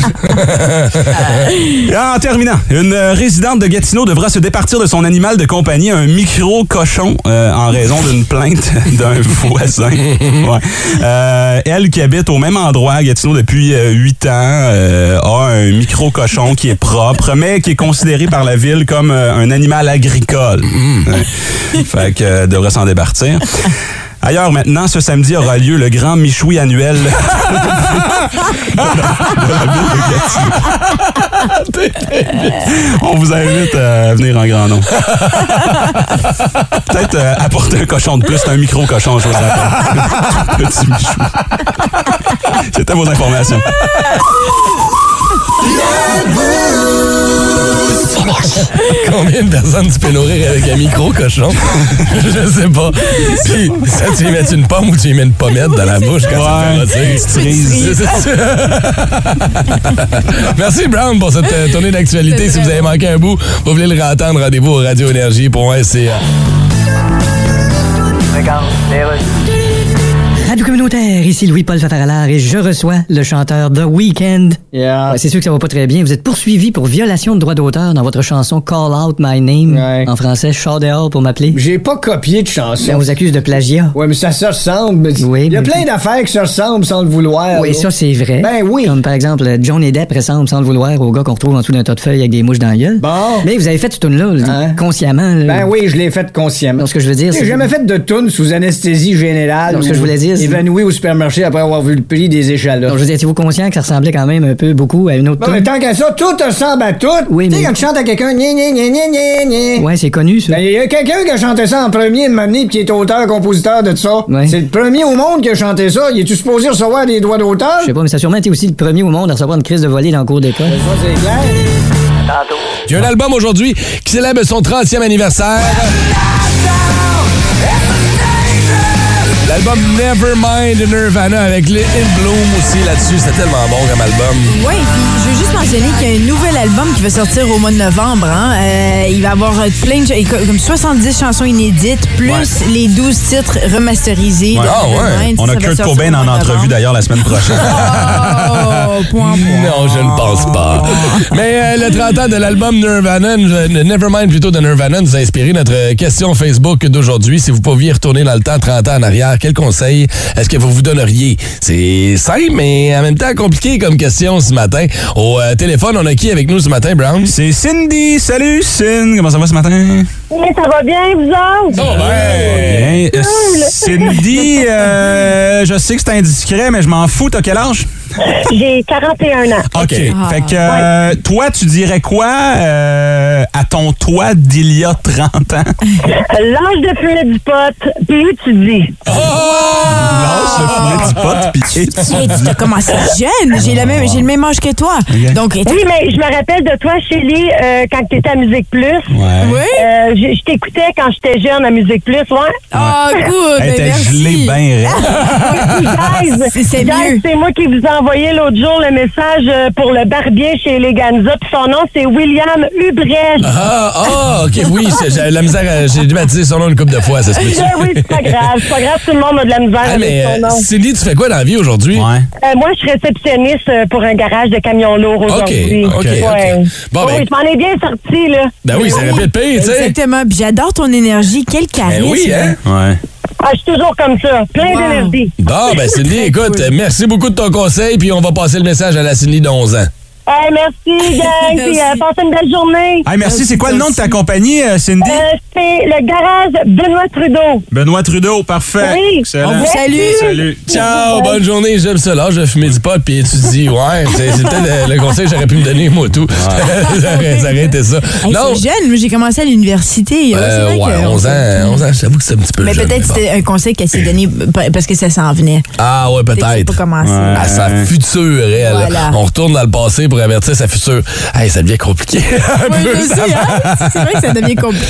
En terminant, une résidente de Gatineau devra se départir de son animal de compagnie, un micro-cochon, euh, en raison d'une plainte d'un voisin. Ouais. Euh, elle, qui habite au même endroit à Gatineau depuis huit ans, euh, a un micro-cochon qui est propre, mais qui est considéré par la ville comme euh, un animal agricole. Mmh. Ouais. Fait que euh, devrait s'en départir. Ailleurs, maintenant, ce samedi aura lieu le grand Michoui annuel de la, de la ville de Gatineau. On vous invite à venir en grand nombre. Peut-être euh, apporter un cochon de plus, c'est un micro-cochon, je vous rappelle. Petit Michoui. C'était vos informations. Combien de personnes tu peux nourrir avec un micro-cochon? Je sais pas. Puis, ça, tu lui mets une pomme ou tu lui mets une pommette dans la bouche quand ouais, tu fais cerise. Merci, Brown, pour cette euh, tournée d'actualité. Si vous avez manqué un bout, vous voulez le réentendre, rendez-vous au radio énergie point c a. Regarde, les Radio communautaire, ici Louis-Paul Fafaralard et je reçois le chanteur The Weeknd. Yeah. Ouais, c'est sûr que ça va pas très bien. Vous êtes poursuivi pour violation de droit d'auteur dans votre chanson Call Out My Name. Ouais. En français, Char dehors pour m'appeler. J'ai pas copié de chanson. Ben, on vous accuse de plagiat. Ouais, mais ça se ressemble. Oui, il y a mais... plein d'affaires qui se ressemblent sans le vouloir. Oui, là. ça c'est vrai. Ben oui. Comme par exemple, John et Depp ressemblent sans le vouloir au gars qu'on retrouve en dessous d'un tas de feuilles avec des mouches dans la gueule. Bon. Mais vous avez fait ce tune-là, là, hein? consciemment. Là. Ben oui, je l'ai fait consciemment. Donc, ce que je veux dire, c'est... J'ai jamais fait de tune sous anesthésie générale. Donc, ce que je voulais dire, c'est... évanoui au supermarché après avoir vu le prix des échalotes. Donc, je veux dire, êtes-vous conscient que ça ressemblait quand même un peu beaucoup à une autre bon, tune? mais tant qu'à ça, tout ressemble à tout. Oui, tu sais, mais... quand tu chantes à quelqu'un, gna gna gna gna gna gna. Ouais, c'est connu, ça. Ben, il y a quelqu'un qui a chanté ça en premier de m'amener pis qui est auteur-compositeur de ça. Ouais. C'est le premier au monde qui a chanté ça. Il est-tu supposé recevoir des droits d'auteur? Je sais pas, mais ça a sûrement été aussi le premier au monde à recevoir une crise de volée dans le cours d'école. Ça, c'est clair. Il y a un album aujourd'hui qui célèbre son trentième anniversaire. L'album Nevermind de Nirvana avec Let It Bloom aussi là-dessus. C'est tellement bon comme album. Oui, puis je veux juste mentionner qu'il y a un nouvel album qui va sortir au mois de novembre. Hein. Euh, il va avoir plein de comme soixante-dix chansons inédites, plus ouais. les douze titres remasterisés. Ouais. Ah ouais. On a Kurt Cobain en entrevue d'ailleurs la semaine prochaine. Oh, point, point. Non, je ne pense pas. Mais euh, le trente ans de l'album Nirvana, Nevermind plutôt de Nirvana, nous a inspiré notre question Facebook d'aujourd'hui. Si vous pouviez retourner dans le temps trente ans en arrière, quel conseil est-ce que vous vous donneriez? C'est simple, mais en même temps compliqué comme question ce matin. Au euh, téléphone, on a qui avec nous ce matin, Brown? C'est Cindy. Salut, Cindy. Comment ça va ce matin? Oui, ça va bien, vous autres? Ça va bien. bien. Cindy, euh, je sais que c'est indiscret, mais je m'en fous. T'as quel âge? J'ai quarante et un ans. OK. Ah. Fait que euh, ouais. Toi, tu dirais quoi euh, à ton toi d'il y a trente ans? L'âge de fumer du pot, puis tu dis. Oh! L'âge de fumer du pot, puis tu dis. Hey, tu as commencé jeune. J'ai le même, j'ai le même âge que toi. Okay. Donc, oui, mais je me rappelle de toi, Chélie, euh, quand tu étais à Musique Plus. Ouais. Oui? Euh, je, je t'écoutais quand j'étais jeune à Musique Plus, ouais. Ah, oh, good. Elle était gelée bien raide. C'est, c'est mieux. C'est moi qui vous ai envoyé l'autre jour le message pour le barbier chez Eleganza, puis son nom, c'est William Hubrecht. Ah, ah, OK, oui, j'ai la misère, j'ai dû baptiser son nom une couple de fois, ça se peut. Oui, c'est pas grave, c'est pas grave, tout le monde a de la misère ah, avec mais, son nom. Cindy, tu fais quoi dans la vie aujourd'hui? Ouais. Euh, moi, je suis réceptionniste pour un garage de camions lourds aujourd'hui. OK, OK, ouais. OK. Bon, oui, ben, je m'en ai bien sorti, là. Ben oui, c'est rapide pire, tu sais. Exactement. Puis j'adore ton énergie. Quel charisme. Ben oui, hein? Ouais. Ah, je suis toujours comme ça. Plein Wow. d'énergie. Bon, ben Cindy, écoute, cool. merci beaucoup de ton conseil, puis on va passer le message à la Cindy de onze ans. Hey, merci, gang. Puis, euh, passez une belle journée. Hey, merci. C'est quoi le nom de ta compagnie, euh, Cindy? Euh, c'est le garage Benoît Trudeau. Benoît Trudeau, parfait. Oui. Excellent. On vous salue. Salut. Ciao, bonne journée, j'aime ça. Là, je fumer du pot, puis étudie. Ouais, c'est c'est peut-être le, le conseil que j'aurais pu me donner, moi, tout. ça aurait ça aurait été ça. Hey, non, c'est jeune. Moi, j'ai commencé à l'université. Ouais, euh, c'est vrai ouais, que- onze ans, onze ans, j'avoue que c'est un petit peu Mais jeune. peut-être bon. c'était un conseil qu'elle s'est donné parce que ça s'en venait. Ah ouais, Peut-être que c'est peut-être. pas commencé. Ouais. À sa future, elle. Voilà. On retourne dans le passé pour avertir sa future. Hey, ça devient compliqué. Un Ouais, peu, je ça sais, va. hein? C'est vrai que ça devient compliqué.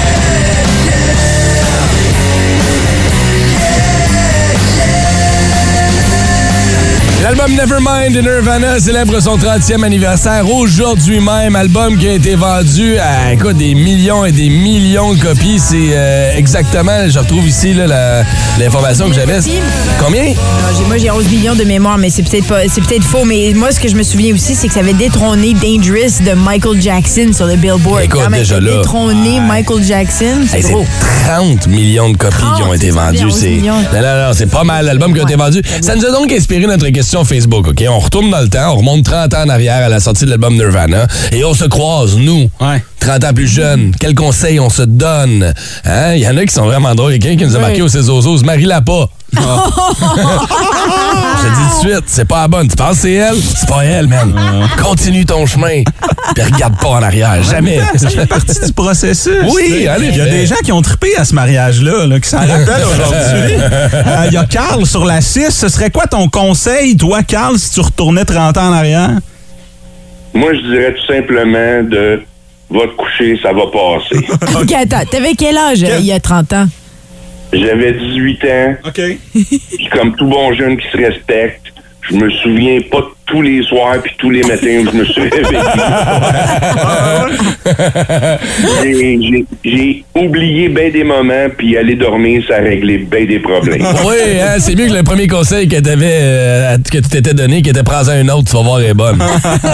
L'album Nevermind de Nirvana célèbre son trentième anniversaire aujourd'hui même. Album qui a été vendu à écoute, des millions et des millions de copies. C'est euh, exactement, je retrouve ici là, la- l'information que j'avais. Combien? Non, j'ai- moi, j'ai onze millions de mémoire, mais c'est peut-être pas, c'est peut-être faux. Mais moi, ce que je me souviens aussi, c'est que ça avait détrôné Dangerous de Michael Jackson sur le Billboard. Écoute, Quand même, déjà ça a là. détrôné Michael Jackson, c'est Hey, gros. c'est trente millions de copies qui ont trente, été c'est ça, vendues. onze C'est... millions. Non, non, non, c'est pas mal l'album qui a été vendu. Ça nous a donc inspiré notre question Facebook, OK? On retourne dans le temps, on remonte trente ans en arrière à la sortie de l'album Nirvana et on se croise, nous, Ouais. trente ans plus jeunes. Quels conseils on se donne? Hein? Il y en a qui sont vraiment drôles. Il y a quelqu'un qui nous a marqué au Cézozos, marie-la pas. Je te dis tout de suite, c'est pas la bonne. Tu penses que c'est elle? C'est pas elle, man. Continue ton chemin. Puis regarde pas en arrière. Jamais. Ça fait partie du processus. Oui, tu sais. en Il y a effet. des gens qui ont trippé à ce mariage-là, là, qui s'en rappellent aujourd'hui. Euh, Il y a Carl sur la six. Ce serait quoi ton conseil, toi, Carl, si tu retournais trente ans en arrière? Moi, je dirais tout simplement de va te coucher, ça va passer. OK, attends, t'avais quel âge euh, il y a trente ans? J'avais dix-huit ans, OK. puis comme tout bon jeune qui se respecte, je me souviens pas de tous les soirs puis tous les matins où je me suis réveillé. J'ai- j'ai- J'ai oublié bien des moments, puis aller dormir, ça a réglé bien des problèmes. Oui, hein, c'est mieux que le premier conseil que, t'avais, euh, que tu t'étais donné, qui était prends un autre, tu vas voir, elle est bonne.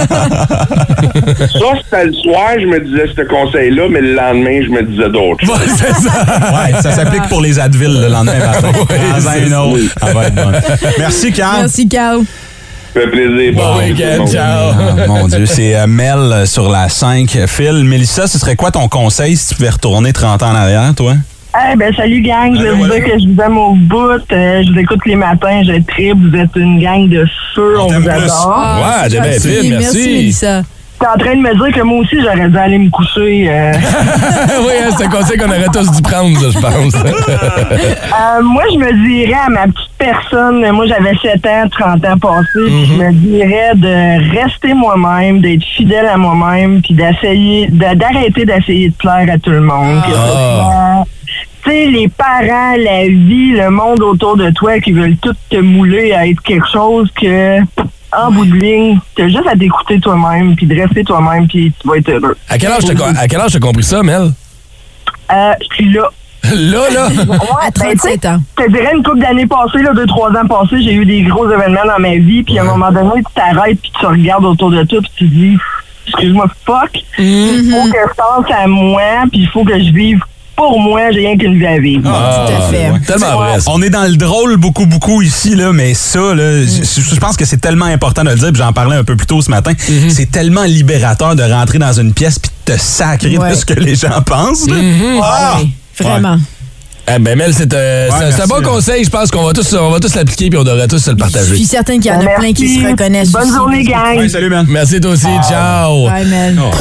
Ça, c'était le soir, je me disais ce conseil-là, mais le lendemain, je me disais d'autres choses. Ouais, c'est ça. Ouais, ça s'applique pour les Advil le lendemain matin. Prends-en c'est une autre. ça. Ça va être bon. Merci, Carl. Merci, Carl. Ça fait plaisir. Bon Bye, tout le week-end, monde. ciao. Ah, mon Dieu, c'est euh, Mel euh, sur la cinq. Phil, Mélissa, ce serait quoi ton conseil si tu pouvais retourner trente ans en arrière, toi? Eh ben, salut, gang. Je vais Allô, vous allô? dire que je vous aime au bout. Euh, je vous écoute les matins. Je tripe. Vous êtes une gang de feu. On On t'aime vous plus. adore. Ouais, c'est t'es bien gentil. fine, merci. Merci, Mélissa. T'es en train de me dire que moi aussi, j'aurais dû aller me coucher. euh. Oui, hein, c'est un conseil qu'on aurait tous dû prendre, ça, je pense. Euh, moi, je me dirais à ma petite personne, moi j'avais sept ans, trente ans passés, puis je me dirais de rester moi-même, d'être fidèle à moi-même, puis d'essayer, de- d'arrêter d'essayer de plaire à tout le monde. Que ce soit, tu sais, les parents, la vie, le monde autour de toi qui veulent tout te mouler à être quelque chose que, en bout de ligne, t'as juste à t'écouter toi-même, puis de rester toi-même, puis tu vas être heureux. À quel âge t'as, à quel âge t'as compris ça, Mel? Euh, je suis là. Là, là? Ouais, À ben, tu sais, trente-sept ans. je te dirais une couple d'années passées, là, deux, trois ans passés, j'ai eu des gros événements dans ma vie, puis à un moment donné, tu t'arrêtes, puis tu regardes autour de toi, puis tu te dis, excuse-moi, fuck, il faut que je pense à moi, puis il faut que je vive pour moi, j'ai rien qu'une vie à vivre. Ah, Tout à fait. ouais. Tellement vrai, ça. On est dans le drôle beaucoup, beaucoup ici, là, mais ça, là, je, je pense que c'est tellement important de le dire, puis j'en parlais un peu plus tôt ce matin, c'est tellement libérateur de rentrer dans une pièce puis de te sacrer Ouais. de ce que les gens pensent. là. Ah! Ouais, vraiment. Eh ben, Mel, c'est, euh, Ouais, c'est, c'est un merci, bon là. conseil. Je pense qu'on va tous, on va tous l'appliquer puis on devrait tous se le Je partager. suis certaine qu'il y en a Merci. plein qui se reconnaissent Bonne aussi. journée, gang. Ouais, salut, man. Merci toi aussi. Ciao. Bye, man. Oh,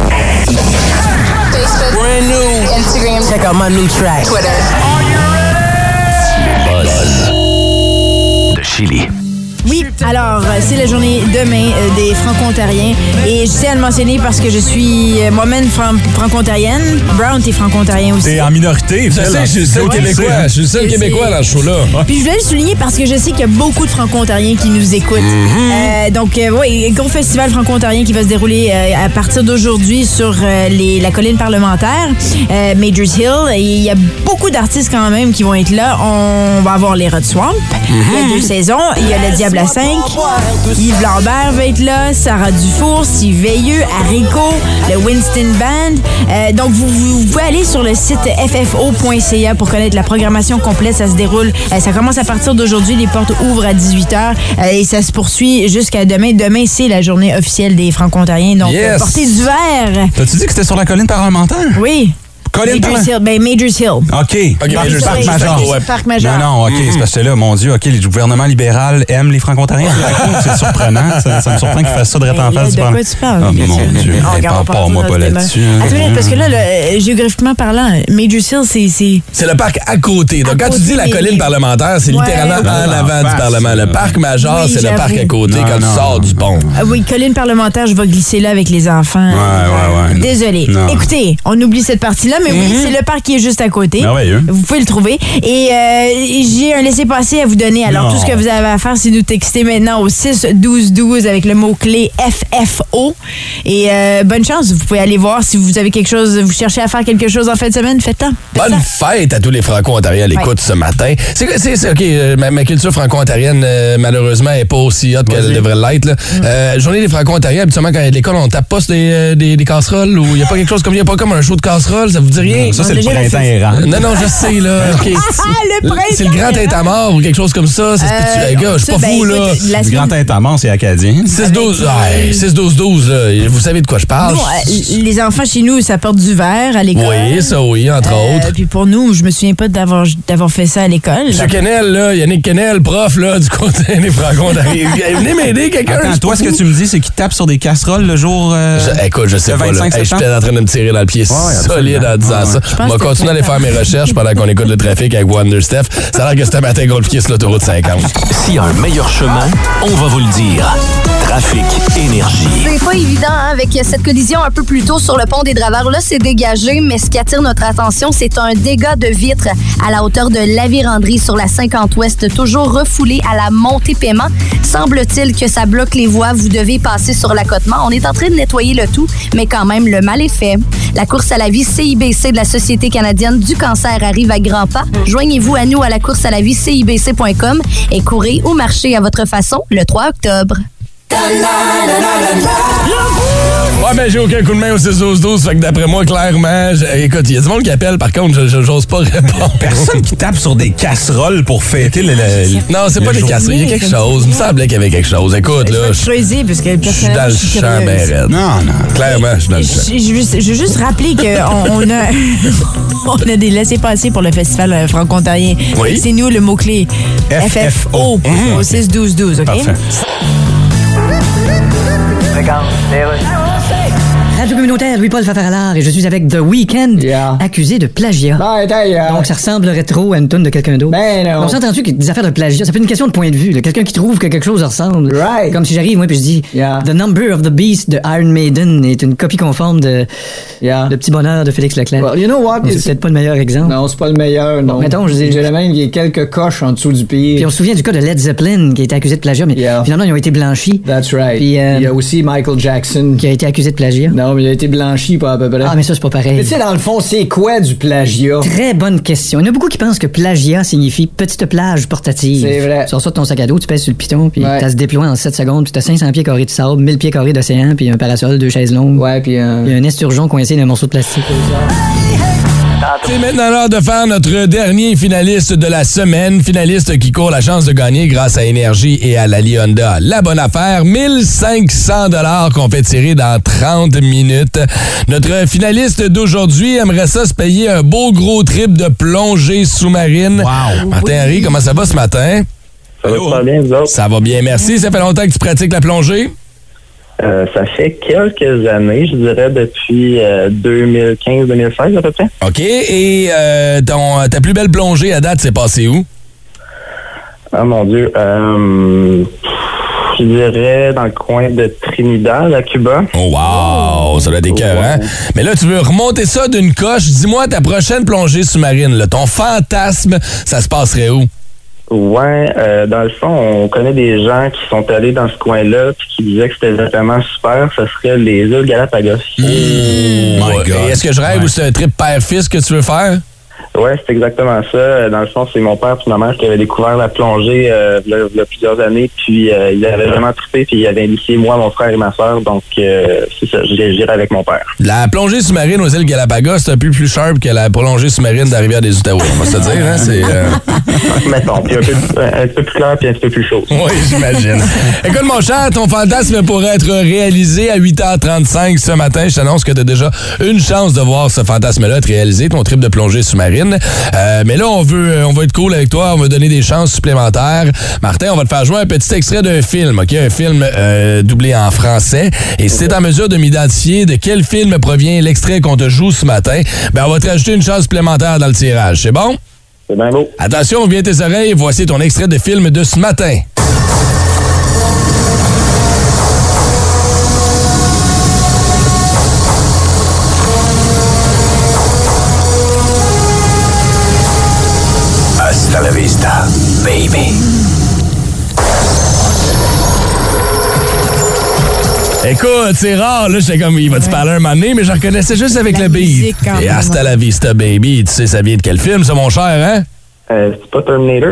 Brand new. Instagram. Check out my new track. Twitter. Buzz de Chili. Oui, alors, euh, c'est la journée demain euh, des Franco-Ontariens. Et je tiens à le mentionner parce que je suis euh, moi-même fran- franco-ontarienne. Brown, t'es franco-ontarien aussi. T'es en minorité, Je Phil, sais, hein. je suis le seul Ouais, Québécois. c'est- Je suis le seul C'est- Québécois dans ce show-là. Puis je voulais le souligner parce que je sais qu'il y a beaucoup de franco-ontariens qui nous écoutent. Euh, donc, euh, oui, gros festival franco-ontarien qui va se dérouler euh, à partir d'aujourd'hui sur euh, les, la colline parlementaire, euh, Majors Hill. Et il y a beaucoup d'artistes quand même qui vont être là. On va avoir les Rod Swamp, il y a deux saisons. Il y a le Diable la cinq. Yves Lambert va être là, Sarah Dufour, Steve Veilleux, Haricot, le Winston Band. Euh, donc, vous, vous pouvez aller sur le site f f o point c a pour connaître la programmation complète. Ça se déroule, euh, ça commence à partir d'aujourd'hui. Les portes ouvrent à dix-huit heures euh, et ça se poursuit jusqu'à demain. Demain, c'est la journée officielle des Franco-Ontariens. Donc, Yes. euh, portez du vert. T'as-tu dit que c'était sur la colline parlementaire? Oui. Colline Majors Hill. Ben, Majors Hill. OK. OK, Parc, Majors Parc Hill. Major. Ouais. Parc Major. Non, non, OK. Mm-hmm. C'est parce que là, mon Dieu, OK, le gouvernement libéral aime les Franco-Ontariens. C'est surprenant. Ça, ça me surprend qu'ils fassent ça de en Ben, face du de Parlement. quoi tu parles? Oh, mon Dieu. Oh, Hey, regarde, on parle parle pas moi dans pas ce débat. là-dessus. Attends une minute, parce que là, le- géographiquement parlant, Majors Hill, c'est... c'est... C'est le parc à côté. Donc, À quand tu côté, dis la mais- colline parlementaire, c'est Ouais. littéralement en Ouais. avant En du face, Parlement. Le là. parc major, Oui, c'est le parc à j'avoue. côté Non, quand tu non, sors non. du pont. Ah oui, colline parlementaire, je vais glisser là avec les enfants. Ouais, ouais, ouais. Désolée. Non. Écoutez, on oublie cette partie-là, mais oui, c'est le parc qui est juste à côté. Merveilleux. Vous pouvez le trouver. Et euh, j'ai un laissez-passer à vous donner. Alors, Non. tout ce que vous avez à faire, c'est nous texter maintenant au six douze douze avec le mot-clé F F O. Et euh, bonne chance. Vous pouvez aller voir si vous avez quelque chose, vous cherchez à faire quelque chose en fin de semaine, faites-le. Faites Bonne ça. fête à tous les Franco-Ontariens à l'écoute ce matin. C'est que- c'est c'est- OK, euh, ma, ma culture franco-ontarienne, euh, malheureusement, n'est pas aussi hot qu'elle devrait l'être. là. Euh, journée des Franco-Ontariens, habituellement, quand il y a de l'école, on tape pas sur des, euh, des, des casseroles ou il n'y a pas quelque chose comme il n'y a pas comme un show de casseroles, ça vous dit rien? Ça, c'est le déjà la printemps fête. errant. Non, non, je sais, là. OK. Ah, le printemps C'est le grand tête à mort ou quelque chose comme ça. Ça se peut-tu- Euh, Hey, gars, je suis ça, pas ben, fou, écoute, là. la Le semaine- grand tintamant, c'est acadien. six douze, ouais, six douze douze, là. Vous savez de quoi je parle? Nous, euh, les enfants chez nous, ça porte du verre à l'école. Oui, ça, oui, entre Euh, autres. Puis pour nous, je me souviens pas d'avoir d'avoir fait ça à l'école. Monsieur Kennel, là, Yannick Kennel, prof, là, du côté des Franco-Ontariens. Venez m'aider, quelqu'un. Attends, je suis toi, pas ce que fou. tu me dis, c'est qu'ils tapent sur des casseroles le jour. euh, Je- écoute, je sais le pas, là. vingt-cinq Hey, septembre? j'étais en train de me tirer dans le pied Ouais, solide absolument. en disant Ouais, ça. ouais. pense On va que continuer à aller faire mes recherches pendant qu'on écoute le trafic avec Wonder Steph. Ça a l'air que ce matin, on le pied sur l'autoroute cinquante. S'il y a un meilleur chemin, on va vous le dire. Trafic Énergie. C'est pas évident hein, avec cette collision un peu plus tôt sur le pont des Draveurs. Là, c'est dégagé, mais ce qui attire notre attention, c'est un dégât de vitre à la hauteur de Laviranderie sur la cinquante ouest, toujours refoulé à la montée paiement. Semble-t-il que ça bloque les voies. Vous devez passer sur l'accotement. On est en train de nettoyer le tout, mais quand même, le mal est fait. La course à la vie C I B C de la Société canadienne du cancer arrive à grands pas. Joignez-vous à nous à la course à la vie C I B C point com et courez ou marchez à votre façon le trois octobre. Ouais, mais j'ai aucun coup de main au six douze douze, fait que d'après moi, clairement, j'ai- écoute, il y a du monde qui appelle, par contre, je- je- j'ose pas répondre. Personne qui tape sur des casseroles pour fêter le. le- Non, c'est pas le des jour. casseroles, il y a quelque chose. Il me semblait qu'il y avait quelque chose. Écoute, Je là, vais je creuser parce que je suis dans le champ, ben raide. Non, non. Clairement, je suis dans le champ. Je, je veux juste- je veux juste rappeler qu'on on a, on a des laissés-passer pour le festival euh, franco-ontarien. Oui. C'est nous le mot-clé F F O au six douze douze, OK? Parfait. Radio communautaire Louis-Paul Fafaralard et je suis avec The Weeknd, Yeah. accusé de plagiat. Ben, d'ailleurs. Donc ça ressemblerait trop à une toune de quelqu'un d'autre. Ben non. On s'entend-tu que des affaires de plagiat, ça peut être une question de point de vue. là. Quelqu'un qui trouve que quelque chose ressemble. Right. Comme si j'arrive, moi, puis je dis Yeah. The Number of the Beast de Iron Maiden est une copie conforme de Yeah. Le Petit Bonheur de Félix Leclerc. Well, you know what? Donc, c'est It's- peut-être pas le meilleur exemple. Non, c'est pas le meilleur, non. Bon, mettons, je dis- Je dirais même qu'il y a quelques coches en dessous du pire. Puis on se souvient du cas de Led Zeppelin qui a été accusé de plagiat, mais Yeah. finalement ils ont été blanchis. That's right. Puis, euh, Il y a aussi Michael Jackson. Qui a été accusé de plagiat. Non, mais il a été blanchi, pas à peu près. Ah, mais ça, c'est pas pareil. Mais tu sais, dans le fond, c'est quoi du plagiat? Très bonne question. Il y en a beaucoup qui pensent que plagiat signifie petite plage portative. C'est vrai. Tu sors ça de ton sac à dos, tu pèses sur le piton, puis Ouais. ça se déploie en sept secondes, puis t'as cinq cents pieds carrés de sable, mille pieds carrés d'océan, puis un parasol, deux chaises longues. Ouais, puis un... Il y a un esturgeon coincé d'un morceau de plastique. C'est maintenant l'heure de faire notre dernier finaliste de la semaine. Finaliste qui court la chance de gagner grâce à Énergie et à la Honda. La bonne affaire, mille cinq cents dollars qu'on fait tirer dans trente minutes. Notre finaliste d'aujourd'hui aimerait ça se payer un beau gros trip de plongée sous-marine. Wow. Martin Henry, comment ça va ce matin? Ça va super bien, vous autres? Ça va bien, merci. Ça fait longtemps que tu pratiques la plongée? Euh, ça fait quelques années, je dirais depuis euh, deux mille quinze deux mille seize à peu près. OK. Et euh, ton, ta plus belle plongée à date, c'est passé où? Ah mon Dieu. Euh, je dirais dans le coin de Trinidad, à Cuba. Oh wow! Ça doit être écœurant. Ouais. Mais là, tu veux remonter ça d'une coche. Dis-moi ta prochaine plongée sous-marine. Là. Ton fantasme, ça se passerait où? Ouais, euh, dans le fond, on connaît des gens qui sont allés dans ce coin-là puis qui disaient que c'était vraiment super. Ce serait les îles Galapagos. Mmh, my ouais. God. Et est-ce que je rêve Ouais. ou c'est un trip père-fils que tu veux faire? Ouais, c'est exactement ça. Dans le fond, c'est mon père et ma mère qui avaient découvert la plongée euh, il, y a, il y a plusieurs années, puis euh, il avait vraiment trippé, puis il avait initié moi, mon frère et ma soeur, donc euh, c'est ça, j'irai avec mon père. La plongée sous-marine aux îles Galapagos, c'est un peu plus sharp que la plongée sous-marine de la rivière des Outaouais, on va se dire, hein, c'est... Euh... Mettons, puis un peu, un peu plus clair, puis un peu plus chaud. Oui, j'imagine. Écoute, mon cher, ton fantasme pourrait être réalisé à huit heures trente-cinq ce matin. Je t'annonce que tu as déjà une chance de voir ce fantasme-là être réalisé, ton trip de plongée sous-marine. Euh, mais là, on veut, on va être cool avec toi, on va donner des chances supplémentaires. Martin, on va te faire jouer un petit extrait d'un film, OK? Un film euh, doublé en français. Et si t'es en mesure de m'identifier de quel film provient l'extrait qu'on te joue ce matin, ben on va te rajouter une chance supplémentaire dans le tirage. C'est bon? C'est bien beau. Attention, ouvre bien tes oreilles. Voici ton extrait de film de ce matin. Hasta la vista, baby. Écoute, c'est rare, là, j'étais comme, il va te parler un moment donné, mais je reconnaissais juste avec la le beat. Quand Et même. hasta la vista, baby. Tu sais, ça vient de quel film, ça, mon cher, hein? Euh, c'est pas Terminator?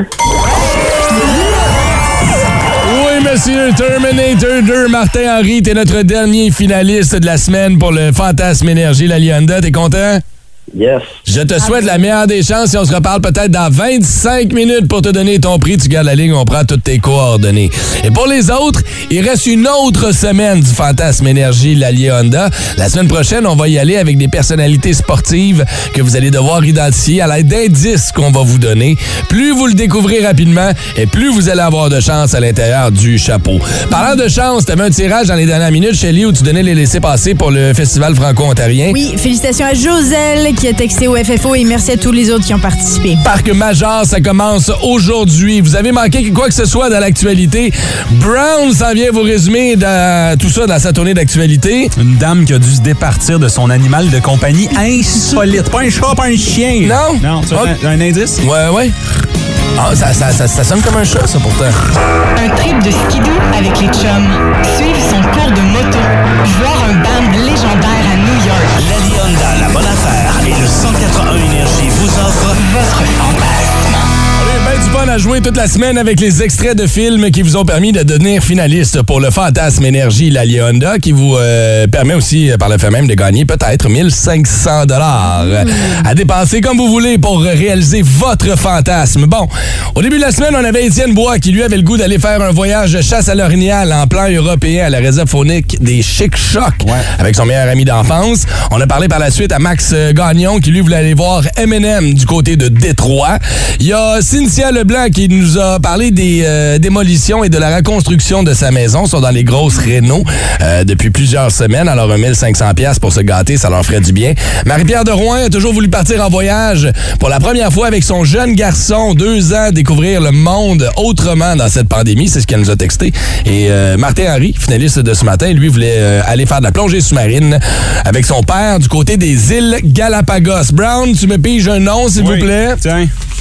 Oui, monsieur, Terminator deux, Martin Henry, t'es notre dernier finaliste de la semaine pour le Fantasme Énergie, la Lyonda. T'es content? Yes. Je te souhaite la meilleure des chances et on se reparle peut-être dans vingt-cinq minutes pour te donner ton prix. Tu gardes la ligne, on prend toutes tes coordonnées. Et pour les autres, il reste une autre semaine du Fantasme Énergie Lalia Honda. La semaine prochaine, on va y aller avec des personnalités sportives que vous allez devoir identifier à l'aide d'indices qu'on va vous donner. Plus vous le découvrez rapidement et plus vous allez avoir de chance à l'intérieur du chapeau. Parlant de chance, tu avais un tirage dans les dernières minutes, Shelly, où tu donnais les laissez-passer pour le Festival franco-ontarien. Oui, félicitations à Joselle qui a texté au F F O et merci à tous les autres qui ont participé. Parc Major, ça commence aujourd'hui. Vous avez manqué quoi que ce soit dans l'actualité. Brown s'en vient vous résumer dans tout ça dans sa tournée d'actualité. Une dame qui a dû se départir de son animal de compagnie insolite. Pas un chat, pas un chien. Non? Non, tu as Okay. un, un indice? Ouais, ouais. Ah, ça, ça, ça, ça sonne comme un chat, ça, pourtant. Un trip de skidoo avec les chums. Suivre son cours de moto. Voir un band légendaire à New York. Lalia Honda, la bonne affaire et le cent quatre-un Énergie vous offrent votre fantasme. Ben du fun à jouer toute la semaine avec les extraits de films qui vous ont permis de devenir finaliste pour le Fantasme Énergie Lalia Honda qui vous euh, permet aussi, par le fait même, de gagner peut-être mille cinq cents dollars à dépenser comme vous voulez pour réaliser votre fantasme. Bon, au début de la semaine, on avait Étienne Bois qui, lui, avait le goût d'aller faire un voyage de chasse à l'orignal en plan européen à la réserve faunique des Chic-Chocs ouais. avec son meilleur ami d'enfance. On a parlé par la suite à Max Gagnon qui, lui, voulait aller voir M and M du côté de Détroit. Il y a Cynthia Leblanc qui nous a parlé des euh, démolitions et de la reconstruction de sa maison. Ils sont dans les grosses rénaux euh, depuis plusieurs semaines. Alors, mille cinq cents dollars pour se gâter, ça leur ferait du bien. Marie-Pierre de Rouen a toujours voulu partir en voyage pour la première fois avec son jeune garçon, deux ans, découvrir le monde autrement dans cette pandémie. C'est ce qu'elle nous a texté. Et euh, Martin Henry, finaliste de ce matin, lui voulait euh, aller faire de la plongée sous-marine avec son père du côté des îles Galapagos. Brown, tu me piges un nom, s'il oui. vous plaît? Tiens.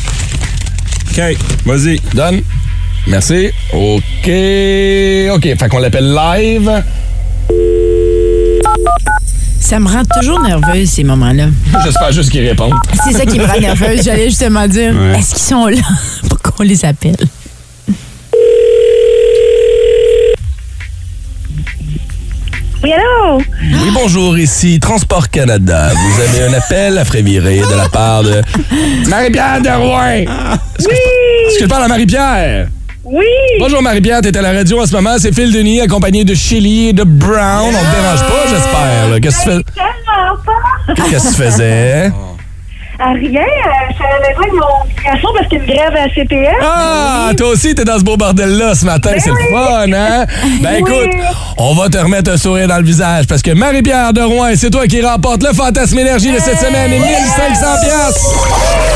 OK, vas-y. Donne. Merci. OK. OK, fait qu'on l'appelle live. Ça me rend toujours nerveuse, ces moments-là. J'espère juste qu'ils répondent. C'est ça qui me rend nerveuse. J'allais justement dire, ouais. Est-ce qu'ils sont là pour qu'on les appelle? Oui, allô? Oui, bonjour, ici Transport Canada. Vous avez un appel à Fréviré de la part de Marie-Pierre de Rouen. Est-ce oui! Que, est-ce que je parle à Marie-Pierre? Oui! Bonjour Marie-Pierre, t'es à la radio en ce moment. C'est Phil Denis, accompagné de Shelly et de Brown. On te dérange pas, j'espère. Là. Qu'est-ce que tu fais? Qu'est-ce que tu faisais? À rien, euh, je suis à la maison avec mon garçon parce qu'il y a une grève à la C P S. Ah, toi aussi, t'es dans ce beau bordel-là ce matin. Ben c'est oui. Le fun, hein? Ben oui. Écoute, on va te remettre un sourire dans le visage parce que Marie-Pierre de Rouen, c'est toi qui remporte le Fantasme Énergie de cette semaine et mille cinq cents piastres.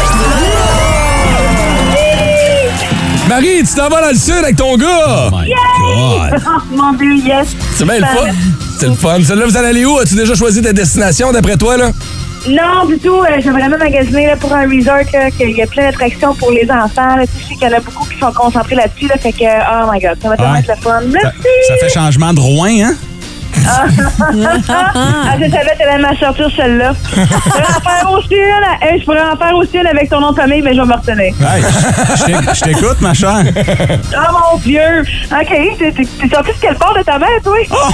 Marie, tu t'en vas dans le sud avec ton gars! Oh my God! Mon Dieu, yes! C'est bien le fun! C'est le fun! Celle-là, vous allez aller où? As-tu déjà choisi ta destination d'après toi, là? Non, du tout. Euh, j'ai vraiment magasiné là, pour un resort là, qu'il y a plein d'attractions pour les enfants. Là. Tu sais qu'il y en a beaucoup qui sont concentrés là-dessus. Là, fait que, oh my God, ça va tellement ouais. être le fun. Merci! Ça, ça fait changement de Rouen, hein? Ah, je savais que tu allais m'en sortir celle-là. Je pourrais en faire aussi une, hey, je pourrais en faire aussi une avec ton nom de famille, mais je vais me retenir. Hey, je t'éc- je t'écoute, ma chère. Oh mon Dieu! OK, t'es, t'es, t'es sorti de quelle part de ta mère, toi?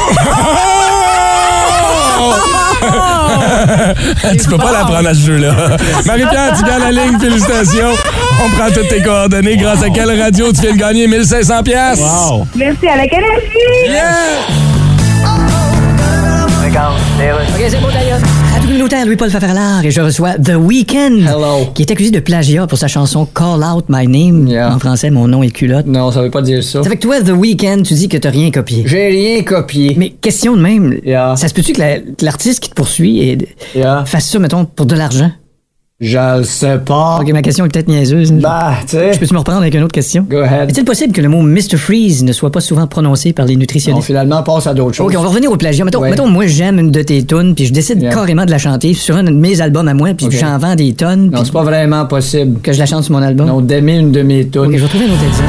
Tu peux pas la prendre à ce jeu-là. Marie-Pierre, tu gagnes la ligne. Félicitations. On prend toutes tes coordonnées. Grâce à quelle radio tu viens de gagner mille cinq cents piastres? Wow. Merci, avec énergie! Yeah! OK, c'est bon d'ailleurs. Radio communautaire Louis-Paul Fafarlard et je reçois The Weeknd. Hello. Qui est accusé de plagiat pour sa chanson Call Out My Name. Yeah. En français, mon nom est culotte. Non, ça veut pas dire ça. Ça fait que toi, The Weeknd, tu dis que t'as rien copié. J'ai rien copié. Mais question de même, Yeah. ça se peut-tu que, la- que l'artiste qui te poursuit et, Yeah. fasse ça, mettons, pour de l'argent? Je le sais pas. Ok, ma question est peut-être niaiseuse. Bah, tu sais. Je peux-tu me reprendre avec une autre question? Go ahead. Est-il possible que le mot mister Freeze ne soit pas souvent prononcé par les On nutritionnistes? finalement passe à d'autres choses. Ok, on va revenir au plagiat. Mettons, Ouais. mettons, moi, j'aime une de tes tunes, puis je décide Yeah. carrément de la chanter sur un de mes albums à moi, puis Ok. j'en vends des tonnes. Non, puis c'est pas vraiment possible. que je la chante sur mon album. Non, d'aimer une de mes tunes. Ok, je vais trouver un autre exemple.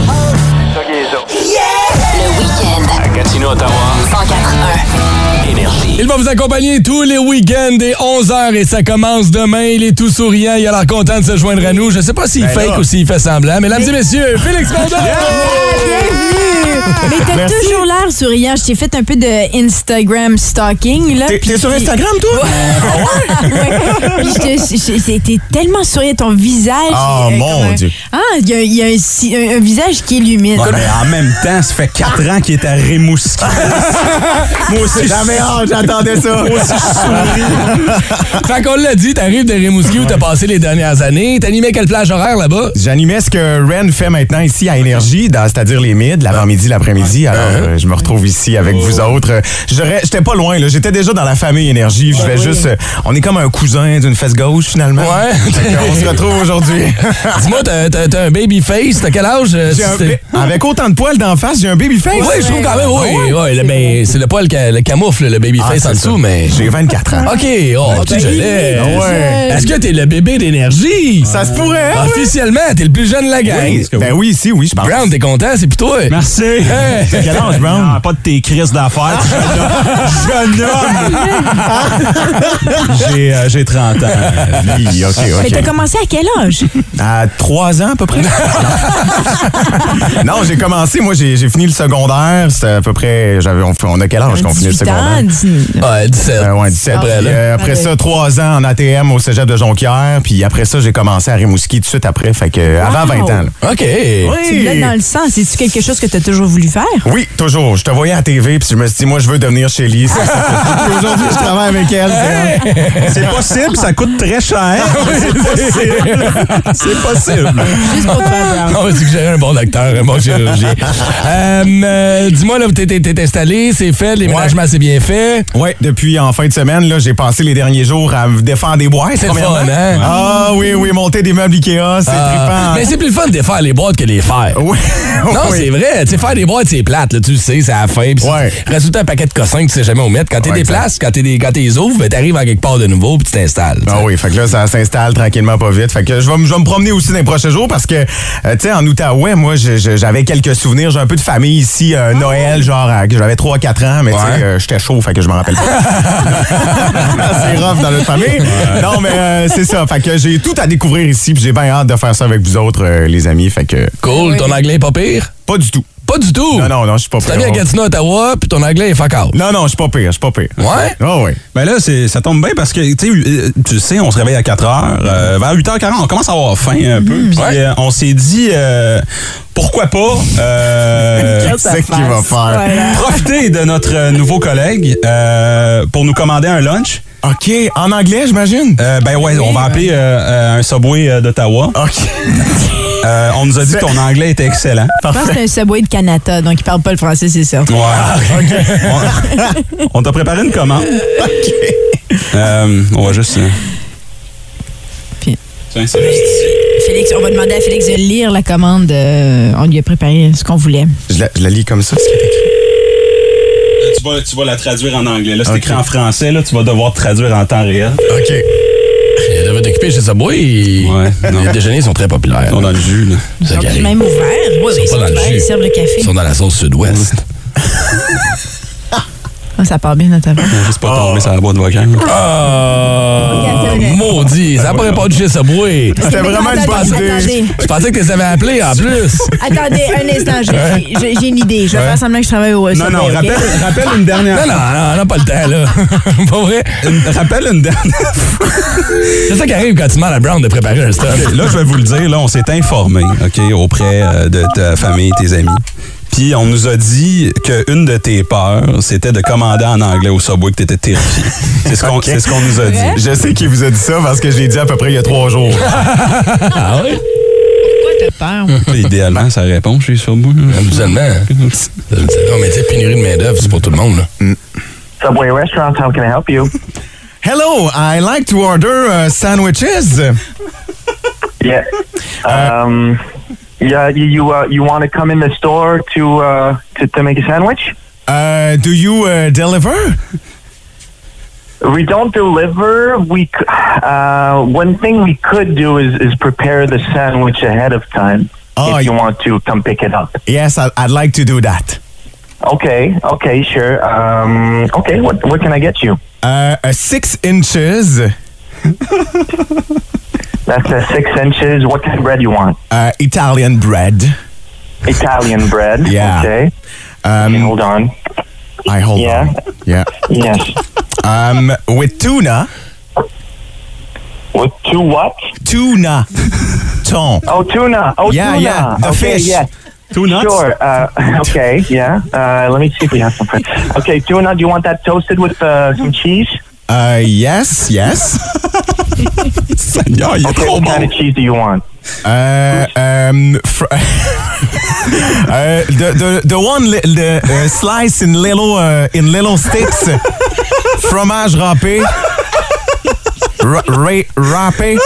Le week-end. À Gatineau, Ottawa. cent quatre un. Énergie. Il va vous accompagner tous les week-ends dès onze heures et ça commence demain. Il est tout souriant. Il a l'air content de se joindre à nous. Je sais pas s'il Ben fake là. ou s'il fait semblant. Mesdames et messieurs, Félix Condon! Bienvenue! Mais t'as Merci. toujours l'air souriant. Je t'ai fait un peu de Instagram stalking. Là, T'es, puis t'es sur t'es- Instagram, toi? Ouais. Puis je te- je- je- t'es tellement souriant, ton visage. Oh, est, euh, mon comme un- Dieu. Ah, il y a, il y a un, si- un- un visage qui illumine. Ouais, mais en même temps, ça fait quatre ans qu'il est à Rimouski. Moi aussi, Jamais hâte, j'attendais ça. Moi aussi, je souris. Fait qu'on l'a dit, t'arrives de Rimouski où t'as passé les dernières années. T'animais quelle plage horaire là-bas? J'animais ce que Ren fait maintenant ici à Énergie, dans- c'est-à-dire les mids, l'avant-midi, l'après-midi. Alors, euh, je me retrouve ici avec vous autres. Euh, j'aurais- J'étais pas loin, là. J'étais déjà dans la famille Énergie. Je vais juste... euh, on est comme un cousin d'une fesse gauche, finalement. Ouais. Fait qu'on se retrouve aujourd'hui. Dis-moi, t'as, t'as- t'as un baby face. T'as quel âge? euh, J'ai un- c'était- avec autant de poils d'en face, j'ai un baby face. Oui, je trouve quand même, oui. Ouais, le- ben, c'est le poil, ca- le camoufle, le baby Ah, face c'est en dessous, ça. mais. J'ai vingt-quatre ans. OK, oh, tu je l'ai. Ah ouais. Est-ce que t'es le bébé d'énergie? Ça se pourrait, hein, ouais. Officiellement, t'es le plus jeune de la gang. Oui, ben oui, si, oui, je pense. Brown, t'es content? C'est plus toi. Merci. Hey. T'as quel âge, Brown? Non, pas de tes crises d'affaires. Jeune homme. J'ai, euh, j'ai trente ans. Oui, OK, Mais OK. t'as commencé à quel âge? À trois ans, à peu près. non, j'ai commencé, moi, j'ai j'ai fini le secondaire. C'était à peu près... J'avais, on, on a quel âge qu'on finit le dix-huit ans, secondaire? dix- Ouais, dix-sept. Euh, ouais, dix-sept. Après, Puis, là. euh, après Ouais. ça, trois ans en A T M au cégep de Jonquière. Puis après ça, j'ai commencé à Rimouski tout de suite après. Fait que euh, avant vingt ans. là. OK. Tu l'as dans le sang. C'est-tu quelque chose que t'as toujours voulu faire? Oui, toujours. Je te voyais à la T V, puis je me suis dit, moi, je veux devenir Shelly. C'est ça. Puis aujourd'hui, je travaille avec elle. c'est- C'est possible, ça coûte très cher. C'est possible. C'est possible. Juste pour te faire Brown. On va suggérer un bon docteur, un bon chirurgien. euh, euh, dis-moi, là, t'es, t'es- t'es installé, c'est fait, les ménagements, c'est bien fait. Oui, depuis en fin de semaine, là, j'ai passé les derniers jours à me défendre des boîtes. C'est le premièrement. fun, hein? Ah oui, oui, monter des meubles Ikea, c'est Ah, trippant. mais c'est plus le fun de défaire les boîtes que les faire. Oui. Non, Oui. c'est vrai. Tu sais, faire des boîtes, c'est plate, là, tu le sais, c'est à la fin. Puis Ouais. il reste tout le temps un paquet de cossins que tu sais jamais où mettre. Quand tu Ouais, déplaces, quand tu les ouvres, ben, t'arrives à quelque part de nouveau puis tu t'installes. tu sais. Ah oui, fait que là, ça s'installe tranquillement, pas vite. Fait que je vais, me- je vais me promener aussi dans les prochains jours parce que, euh, tu sais, en Outaouais, moi, je- je- j'avais quelques souvenirs. J'ai un peu de famille ici, euh, Noël, genre, à- que j'avais trois quatre ans, mais tu sais, Ouais. euh, j'étais chaud, fait que je m'en rappelle pas. C'est rough dans notre famille. Non, mais euh, c'est ça. Fait que j'ai tout à découvrir ici, puis j'ai bien hâte de faire ça avec vous autres, euh, les amis. Fait que, Cool, ton anglais est pas pire? pas du tout. Pas du tout. Non, non, non, je suis pas Tu pire. t'as mis à Gatineau, Ottawa, puis ton anglais est fuck out. Non, non, je suis pas pire, je suis pas pire. Ouais? Ah oui. Ben là, c'est, ça tombe bien parce que, tu sais, euh, tu sais, on se réveille à quatre heures. Euh, vers huit heures quarante, on commence à avoir faim un peu. Puis Ouais. euh, on s'est dit, euh, pourquoi pas euh, C'est qui va faire. profiter de notre euh, nouveau collègue euh, pour nous commander un lunch. OK, en anglais, j'imagine? Euh, ben ouais, on va appeler euh, euh, un Subway euh, d'Ottawa. OK. Euh, on nous a dit que ton anglais était excellent. Je pense que c'est un Subway de Canada, donc il parle pas le français, c'est ça. Ouais. on, on t'a préparé une commande. Euh, on va juste. euh, Puis- Tiens, c'est juste ici. Félix, on va demander à Félix de lire la commande. euh, on lui a préparé ce qu'on voulait. Je la, je la lis comme ça, ce qui est écrit. Là, Tu vas, tu vas la traduire en anglais. Là, c'est Ok. écrit en français. Là, tu vas devoir traduire en temps réel. OK. Il devait t'occuper chez Subway. et- Ouais, non. Les déjeuners sont très populaires. Ils sont dans le jus. Là. C'est ça Ils qui sont arrive. même ouverts. Oui, oui, ils pas sont dans le ouverts, jus. ils servent le café. Ils sont dans la sauce sud-ouest. Ah, ça part bien dans ta voix. Juste pas tomber sur la boîte vocale. Ah! Maudit, ça n'a pas répondu chez Subway. C'était vraiment une bonne idée. Attendez. Je pensais que tu les avais appelés en plus. Attendez, un instant, j'ai, j'ai, j'ai une idée. Je vais Ouais. faire semblant que je travaille au Non, Subway, non, OK? rappelle, rappelle une dernière Non, non, non, on n'a pas le temps, là. Pas vrai? Une- rappelle une dernière fois. C'est ça qui arrive quand tu demandes à Brown de préparer un stuff. OK, là, je vais vous le dire, là, on s'est informé, OK, auprès euh, de ta famille, tes amis. Puis on nous a dit qu'une de tes peurs, c'était de commander en anglais au Subway, que t'étais terrifié. C'est ce qu'on OK. c'est ce qu'on nous a dit. Je sais qui vous a dit ça parce que je l'ai dit à peu près il y a trois jours. Ah oui? Pourquoi t'as peur? Là, idéalement, ça répond chez Subway. Habituellement. Non, mais tu sais, pénurie de main-d'œuvre, c'est pour tout le monde, là. Subway Restaurant, how can I help you? Hello, I like to order uh, sandwiches. Yeah. Um, yeah, you you, uh, you want to come in the store to uh to, to make a sandwich? Uh, do you uh, deliver? We don't deliver. We c- uh one thing we could do is is prepare the sandwich ahead of time Oh, if you want to come pick it up. Yes, I, I'd like to do that. Okay. Okay. Sure. Um. Okay. What what can I get you? Uh, uh, six inches. That's uh, six inches. What kind of bread you want? Uh, Italian bread. Italian bread. Yeah. Okay. Um, Okay, hold on. I hold Yeah. on. Yeah. Yes. Um, with tuna. With two what? Tuna. Ton. Oh, tuna. Oh, Yeah, tuna. yeah, the okay, fish. Yeah. Two nuts? Sure. Uh, okay. Yeah. Uh, let me see if we have some. Okay, tuna. Do you want that toasted with uh, some cheese? Uh, yes, yes. Seigneur, il est Okay. trop What bon. kind of cheese do you want? Uh, um, fr- uh, the the the one li- the uh, slice in little uh, in little sticks. Fromage râpé. R- ra- râpé.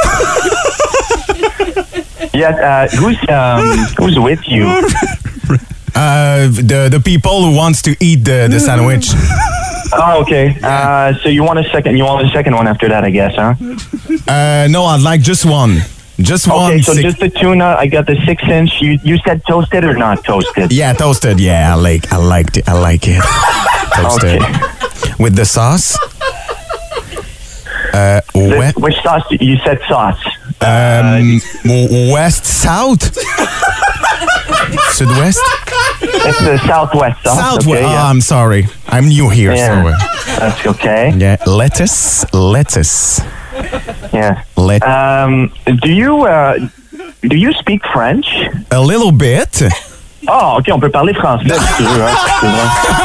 Yeah. Uh, who's um who's with you? Uh, the the people who wants to eat the, the sandwich. Oh, okay. Uh, so you want a second? You want a second one after that, I guess, huh? Uh, no, I'd like just one. Just one. Okay. So six- just the tuna. I got the six inch. You you said toasted or not toasted? yeah, toasted. Yeah, I like I liked it. I like it. Toasted. Okay. With the sauce. Uh, The- wet. which sauce? You said sauce. Um, w- west, south, sud-west, It's the southwest sauce. southwest. Okay, Oh, yeah. I'm sorry. I'm new here, Yeah. so uh, That's okay. yeah. Lettuce, lettuce, Yeah. let Um, do you uh, do you speak French? a little bit. Ah, ok, on peut parler français si tu veux. Hein, c'est vrai.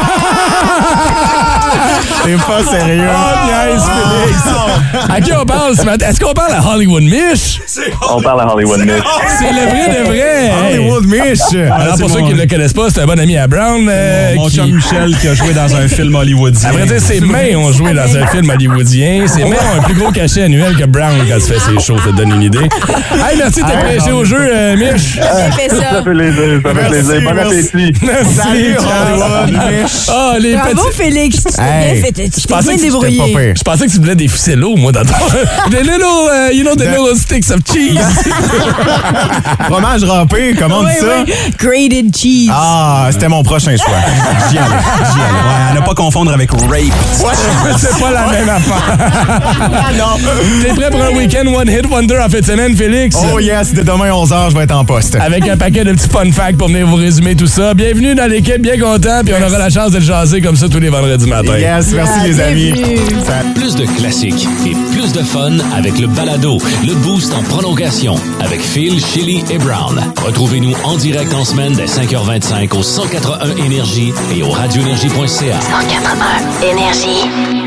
T'es pas sérieux. Oh, nice, Félix. À qui on parle ce matin? Est-ce qu'on parle à Hollywood Mish? On parle à Hollywood Miss. C'est le vrai de vrai. Hollywood Mish. Alors, pour c'est ceux mon- qui ne le connaissent pas, c'est un bon ami à Brown. euh, Mon qui... chum Michel qui a joué dans un film hollywoodien. À vrai dire, ses mains ont joué dans un film hollywoodien. Ses mains ont un plus gros cachet annuel que Brown quand tu fais ses shows. Ça te donne une idée. Hey, merci de t'être prêché au jeu, euh, Mich. J'ai fait ça. Ça fait plaisir, ça fait plaisir. Bon appétit. Merci. Salut, ciao. Hollywood Mish. Ah, les Bravo, petits... Félix. Tu t'es Hey. bien fait. Tu Je t'es pensais bien que C'était pas débrouillé. pire. Je pensais que tu voulais des ficellos, moi, dans ton... The little, uh, you know, the The- little sticks of cheese. Fromage râpé, comment on Oui, dit ça? oui. Grated cheese. Ah, c'était mon prochain choix. J'y allais, j'y allais. Ouais, à ne pas confondre avec rape. Ouais, c'est pas la même affaire. Non. T'es prêt pour un week-end One Hit Wonder en fin de semaine, Félix? Oh yes, de demain onze heures, je vais être en poste. Avec un paquet de petits fun facts pour venir vous résumer tout ça. Bienvenue dans l'équipe, bien content, puis on aura la chance de le jaser comme ça tous les vendredis matins. Yes, merci les amis. Bienvenue. Ça- Plus de classiques et plus de fun avec le balado, le Boost en prolongation avec Phil, Chili et Brown. Retrouvez-nous en direct en semaine dès cinq heures vingt-cinq au cent quatre-vingt-un Énergie et au radio énergie point c a. cent quatre-vingt-un Énergie.